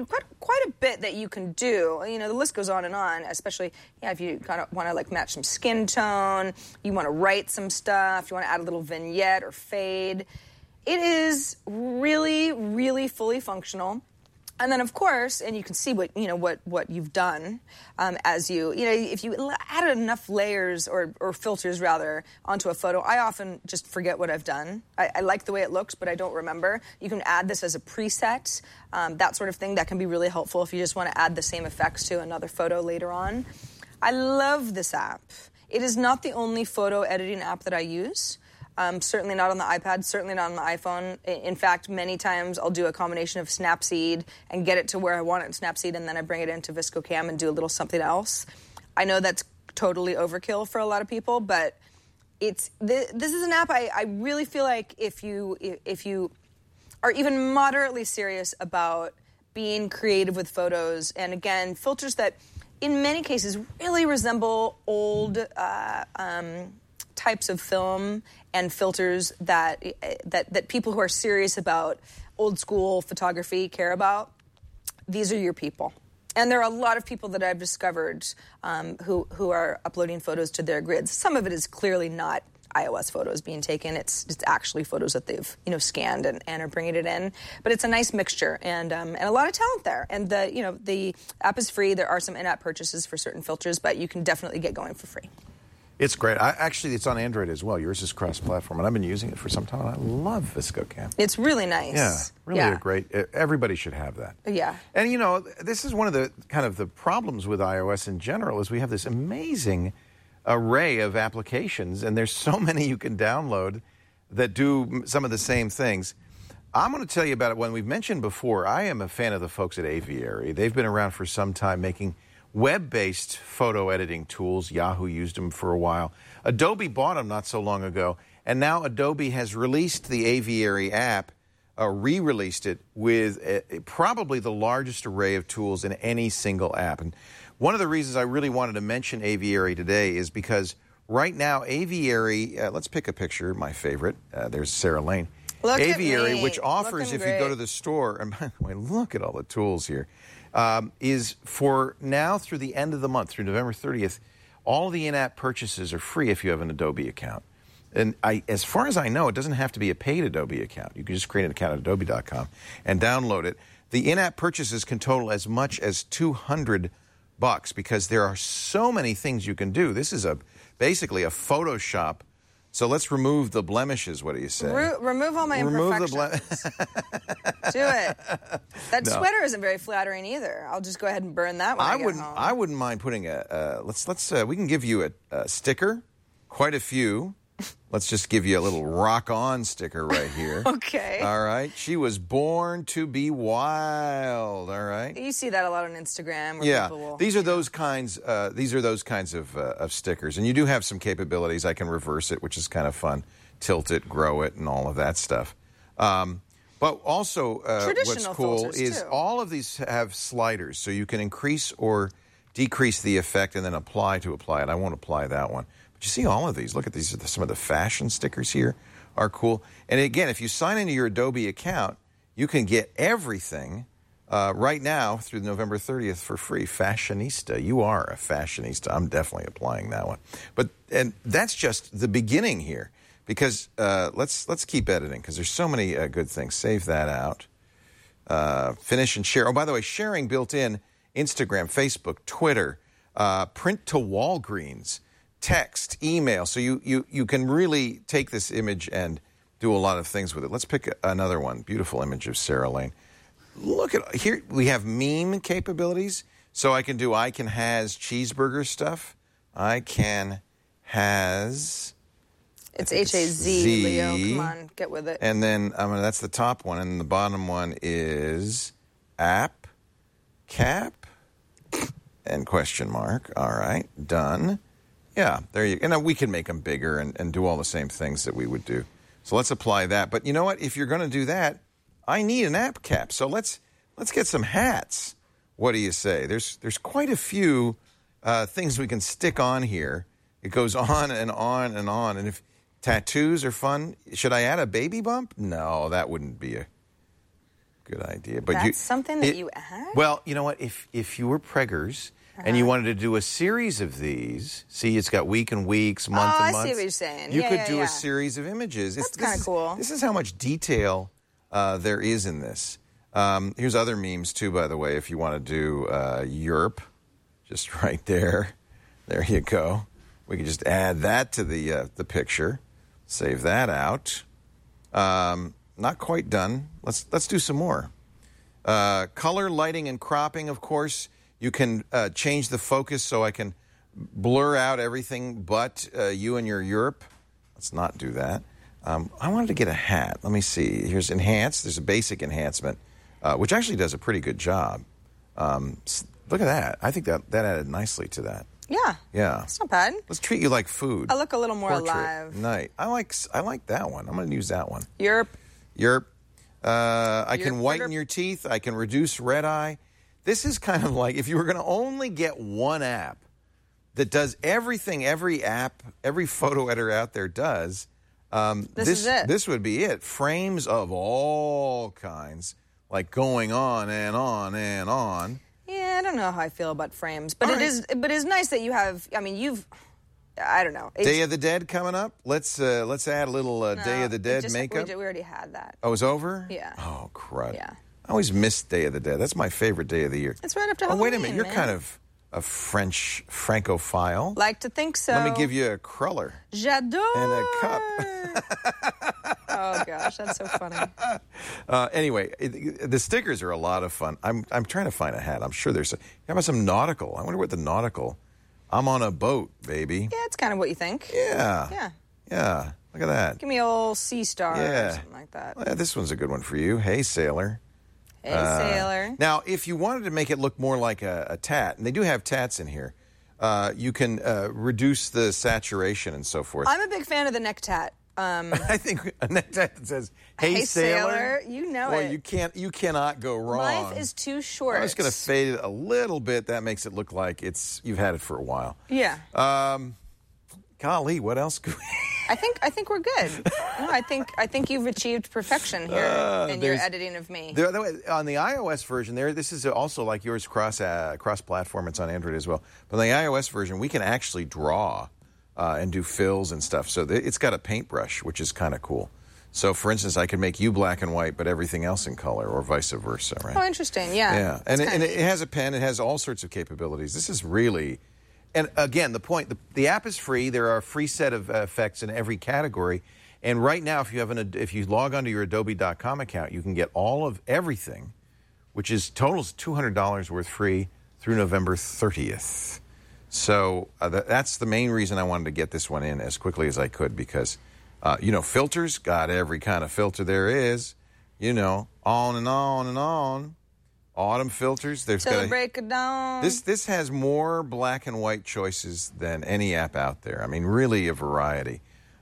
a bit that you can do. The list goes on and on, especially if you kind of want to match some skin tone, you want to write some stuff, you want to add a little vignette or fade. It is really, really fully functional. And then, of course, and you can see what you've done as if you added enough layers or filters rather onto a photo. I often just forget what I've done. I like the way it looks, but I don't remember. You can add this as a preset, that sort of thing. That can be really helpful if you just want to add the same effects to another photo later on. I love this app. It is not the only photo editing app that I use. Certainly not on the iPad, certainly not on the iPhone. In fact, many times I'll do a combination of Snapseed and get it to where I want it in Snapseed, and then I bring it into ViscoCam and do a little something else. I know that's totally overkill for a lot of people, but this is an app I really feel like if you are even moderately serious about being creative with photos, and again, filters that in many cases really resemble old types of film and filters that people who are serious about old school photography care about, these are your people. And there are a lot of people that I've discovered who are uploading photos to their grids. Some of it is clearly not iOS photos being taken. It's actually photos that they've scanned and are bringing it in. But it's a nice mixture and a lot of talent there. And the app is free. There are some in-app purchases for certain filters, but you can definitely get going for free.
It's great. Actually, it's on Android as well. Yours is cross-platform, and I've been using it for some time. I love ViscoCam.
It's really nice.
Yeah, really a great. Everybody should have that.
Yeah.
And this is one of the kind of the problems with iOS in general is we have this amazing array of applications, and there's so many you can download that do some of the same things. I'm going to tell you about it. When we've mentioned before, I am a fan of the folks at Aviary. They've been around for some time making web-based photo editing tools. Yahoo used them for a while. Adobe bought them not so long ago, and now Adobe has released the Aviary app re-released it with probably the largest array of tools in any single app. And one of the reasons I really wanted to mention Aviary today is because right now Aviary, let's pick a picture, my favorite. There's Sarah Lane.
Look
Aviary,
at me.
which offers, if you go to the store, and by the way, look at all the tools here, is for now through the end of the month, through November 30th, all the in-app purchases are free if you have an Adobe account. And as far as I know, it doesn't have to be a paid Adobe account. You can just create an account at adobe.com and download it. The in-app purchases can total as much as $200 because there are so many things you can do. This is basically a Photoshop. So let's remove the blemishes. What do you say?
Remove all my imperfections. Do it. That sweater isn't very flattering either. I'll just go ahead and burn that when I get home.
I wouldn't mind putting we can give you a sticker, quite a few. Let's just give you a little rock on sticker right here.
Okay.
All right. She was born to be wild. All right.
You see that a lot on Instagram. Where
Yeah.
people will,
These are those kinds. These are those kinds of stickers, and you do have some capabilities. I can reverse it, which is kind of fun. Tilt it, grow it, and all of that stuff. But also, what's cool is all of these have sliders, so you can increase or decrease the effect, and then apply to apply it. I won't apply that one. But you see all of these. Look at these. Some of the fashion stickers here are cool. And again, if you sign into your Adobe account, you can get everything right now through November 30th for free. Fashionista. You are a fashionista. I'm definitely applying that one. And that's just the beginning here. Because let's keep editing because there's so many good things. Save that out. Finish and share. Oh, by the way, sharing built in Instagram, Facebook, Twitter, print to Walgreens, text, email. So you can really take this image and do a lot of things with it. Let's pick another one. Beautiful image of Sarah Lane. Look at here. We have meme capabilities. So I can has cheeseburger stuff. I can has.
It's H-A-Z, Leo. Come on, get with it.
And then that's the top one. And the bottom one is app, cap, and question mark. All right, done. Yeah, there you go. And we can make them bigger and do all the same things that we would do. So let's apply that. But you know what? If you're going to do that, I need an app cap. So let's get some hats. What do you say? There's quite a few things we can stick on here. It goes on and on and on. And if tattoos are fun, should I add a baby bump? No, that wouldn't be a good idea. But
that's something that you add?
Well, you know what? If you were preggers and you wanted to do a series of these, see, it's got week and weeks, month and months.
I see what you're saying.
You could do a series of images.
That's kind of cool.
This is how much detail there is in this. Here's other memes, too, by the way, if you want to do Europe. Just right there. There you go. We can just add that to the picture. Save that out. Not quite done. Let's do some more. Color, lighting, and cropping, of course. You can change the focus so I can blur out everything but you and your Europe. Let's not do that. I wanted to get a hat. Let me see. Here's enhance. There's a basic enhancement, which actually does a pretty good job. Look at that. I think that added nicely to that.
Yeah.
Yeah.
It's not bad.
Let's treat you like food.
I look a little more
Portrait.
alive.
Nice. I like that one. I'm going to use that one.
Yerp.
I can whiten your teeth. I can reduce red eye. This is kind of like if you were going to only get one app that does everything every app, every photo editor out there does,
this is it.
This would be it. Frames of all kinds, like going on and on and on.
Yeah, I don't know how I feel about frames, but it's nice that you have. I mean, I don't know.
Day of the Dead coming up. Let's add a little Day of the Dead makeup.
We already had that.
Oh, it's over?
Yeah.
Oh, crud.
Yeah.
I always miss Day of the Dead. That's my favorite day of the year.
It's right after Halloween.
Oh, wait a minute. You're
man.
kind of a French Francophile.
Like to think so.
Let me give you a cruller.
J'adore.
And a cup.
Oh, gosh. That's so funny.
Anyway, the stickers are a lot of fun. I'm trying to find a hat. I'm sure there's how about some nautical? I wonder what the nautical. I'm on a boat, baby.
Yeah, it's kind of what you think.
Yeah.
Yeah.
Yeah. Look at that.
Give me a old sea star or something like that.
Well, this one's a good one for you. Hey, sailor.
Hey, sailor.
Now, if you wanted to make it look more like a tat, and they do have tats in here, you can reduce the saturation and so forth.
I'm a big fan of the neck tat.
I think a necktie that says "Hey, Sailor."
You know
well,
it.
you cannot go wrong.
Life is too short.
I'm just going to fade it a little bit. That makes it look like you've had it for a while.
Yeah.
Golly, what else could we...
I think we're good. No, I think you've achieved perfection here in your editing of me.
On the iOS version, this is also like yours, cross-platform. It's on Android as well. But on the iOS version, we can actually draw and do fills and stuff. So it's got a paintbrush, which is kind of cool. So, for instance, I could make you black and white, but everything else in color, or vice versa, right?
Oh, interesting. Yeah.
Yeah, and it has a pen. It has all sorts of capabilities. This is really... And again, the app is free. There are a free set of effects in every category. And right now, if you log onto your Adobe.com account, you can get all of everything, which totals $200 worth free through November 30th. So that's the main reason I wanted to get this one in as quickly as I could because, filters, got every kind of filter there is, on and on and on. Autumn filters.
Till break of dawn.
This has more black and white choices than any app out there. I mean, really a variety.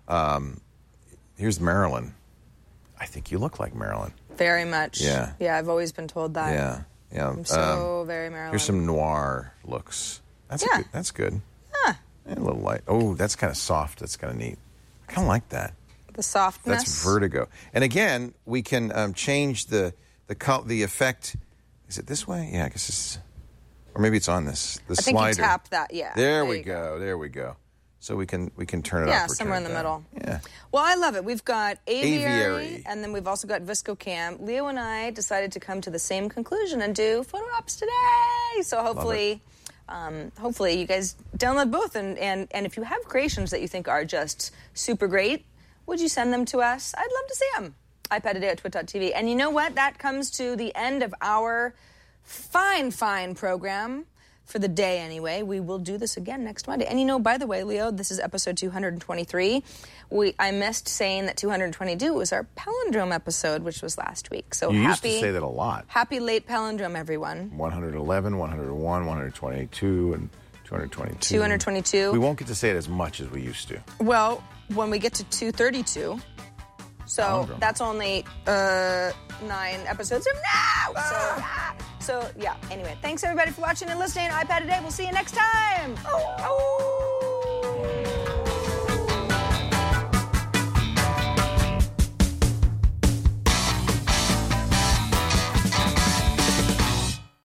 Here's Marilyn. I think you look like Marilyn.
Very much.
Yeah.
Yeah, I've always been told that.
Yeah.
I'm so very Marilyn.
Here's some noir looks. That's good.
Huh.
And a little light. Oh, that's kind of soft. That's kind of neat. I kind of like that.
The softness.
That's Vertigo. And again, we can change the effect. Is it this way? Yeah, I guess it's... Or maybe it's on this. The slider.
I think you tap that, yeah.
There we go. There we go. So we can turn it up.
Yeah, somewhere in the middle.
Yeah.
Well, I love it. We've got Aviary, and then we've also got ViscoCam. Leo and I decided to come to the same conclusion and do photo ops today. So hopefully you guys download both. And if you have creations that you think are just super great, would you send them to us? I'd love to see them. iPad Today at twit.tv. And you know what? That comes to the end of our fine program for the day anyway. We will do this again next Monday. And by the way, Leo, this is episode 223. I missed saying that 222 was our palindrome episode, which was last week. So
you used to say that a lot.
Happy late palindrome, everyone.
111, 101, 122, and 222.
222.
We won't get to say it as much as we used to.
Well, when we get to 232... So that's only 9 episodes from now. So yeah. Anyway, thanks everybody for watching and listening. iPad Today. We'll see you next time.